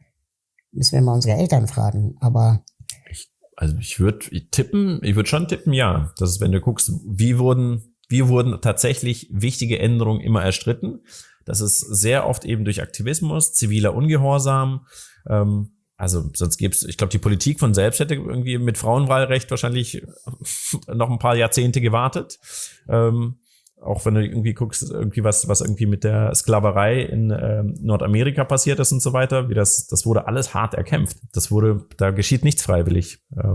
Müssen wir mal unsere Eltern fragen, aber ich, also ich würde tippen, ich würde schon tippen, ja. Das ist, wenn du guckst, wie wurden, wie wurden tatsächlich wichtige Änderungen immer erstritten. Das ist sehr oft eben durch Aktivismus, ziviler Ungehorsam. Ähm, also sonst gäbe es, ich glaube, die Politik von selbst hätte irgendwie mit Frauenwahlrecht wahrscheinlich noch ein paar Jahrzehnte gewartet. Ähm, Auch wenn du irgendwie guckst, irgendwie was, was irgendwie mit der Sklaverei in ähm, Nordamerika passiert ist und so weiter, wie das, das wurde alles hart erkämpft. Das wurde, da geschieht nichts freiwillig. Ähm,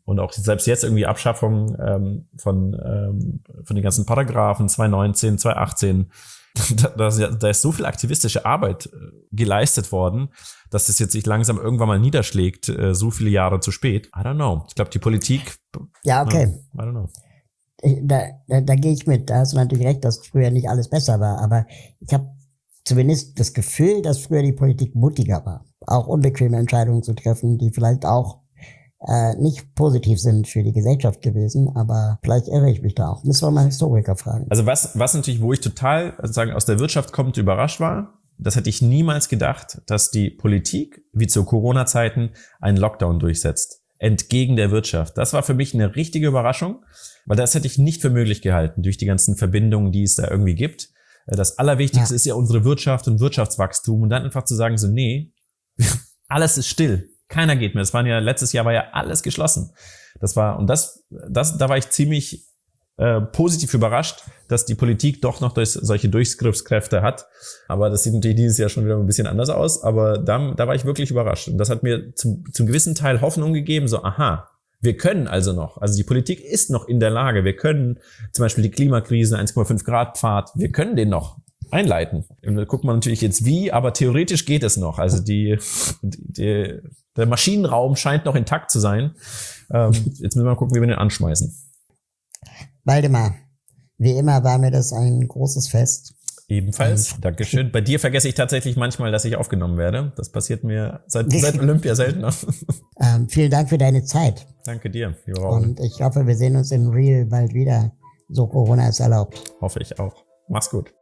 Und auch selbst jetzt irgendwie Abschaffung ähm, von, ähm, von den ganzen Paragraphen zwei neunzehn, zwei achtzehn. Da, da, da ist so viel aktivistische Arbeit äh, geleistet worden, dass das jetzt sich langsam irgendwann mal niederschlägt, äh, so viele Jahre zu spät. I don't know. Ich glaube, die Politik... Ja, okay. No, I don't know. Da, da, da gehe ich mit. Da hast du natürlich recht, dass früher nicht alles besser war. Aber ich habe zumindest das Gefühl, dass früher die Politik mutiger war. Auch unbequeme Entscheidungen zu treffen, die vielleicht auch äh, nicht positiv sind für die Gesellschaft gewesen, aber vielleicht irre ich mich da auch. Müssen wir mal Historiker fragen. Also was, was natürlich, wo ich total sozusagen aus der Wirtschaft kommt, überrascht war, das hätte ich niemals gedacht, dass die Politik, wie zu Corona-Zeiten, einen Lockdown durchsetzt. Entgegen der Wirtschaft. Das war für mich eine richtige Überraschung, weil das hätte ich nicht für möglich gehalten, durch die ganzen Verbindungen, die es da irgendwie gibt. Das Allerwichtigste ja. ist ja unsere Wirtschaft und Wirtschaftswachstum und dann einfach zu sagen so, nee, alles ist still. Keiner geht mehr. Das waren ja, letztes Jahr war ja alles geschlossen. Das war, und das, das, da war ich ziemlich äh, positiv überrascht, dass die Politik doch noch durch, solche Durchgriffskräfte hat. Aber das sieht natürlich dieses Jahr schon wieder ein bisschen anders aus. Aber da, da war ich wirklich überrascht. Und das hat mir zum, zum gewissen Teil Hoffnung gegeben, so, aha, wir können also noch. Also die Politik ist noch in der Lage. Wir können zum Beispiel die Klimakrise, eins Komma fünf Grad Pfad, wir können den noch einleiten. Da guckt man natürlich jetzt wie, aber theoretisch geht es noch. Also die, die der Maschinenraum scheint noch intakt zu sein. Ähm, jetzt müssen wir mal gucken, wie wir den anschmeißen. Waldemar, wie immer war mir das ein großes Fest. Ebenfalls, ähm, Dankeschön. Bei dir vergesse ich tatsächlich manchmal, dass ich aufgenommen werde. Das passiert mir seit, seit Olympia seltener. Ähm, vielen Dank für deine Zeit. Danke dir, lieber Raul. Und ich hoffe, wir sehen uns in Real bald wieder. So Corona ist erlaubt. Hoffe ich auch. Mach's gut.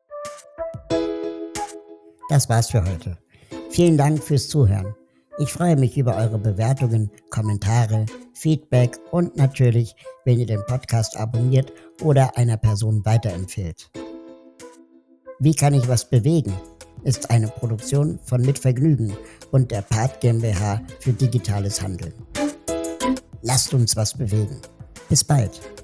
Das war's für heute. Vielen Dank fürs Zuhören. Ich freue mich über eure Bewertungen, Kommentare, Feedback und natürlich, wenn ihr den Podcast abonniert oder einer Person weiterempfehlt. Wie kann ich was bewegen? Ist eine Produktion von Mit Vergnügen und der Part GmbH für digitales Handeln. Lasst uns was bewegen. Bis bald.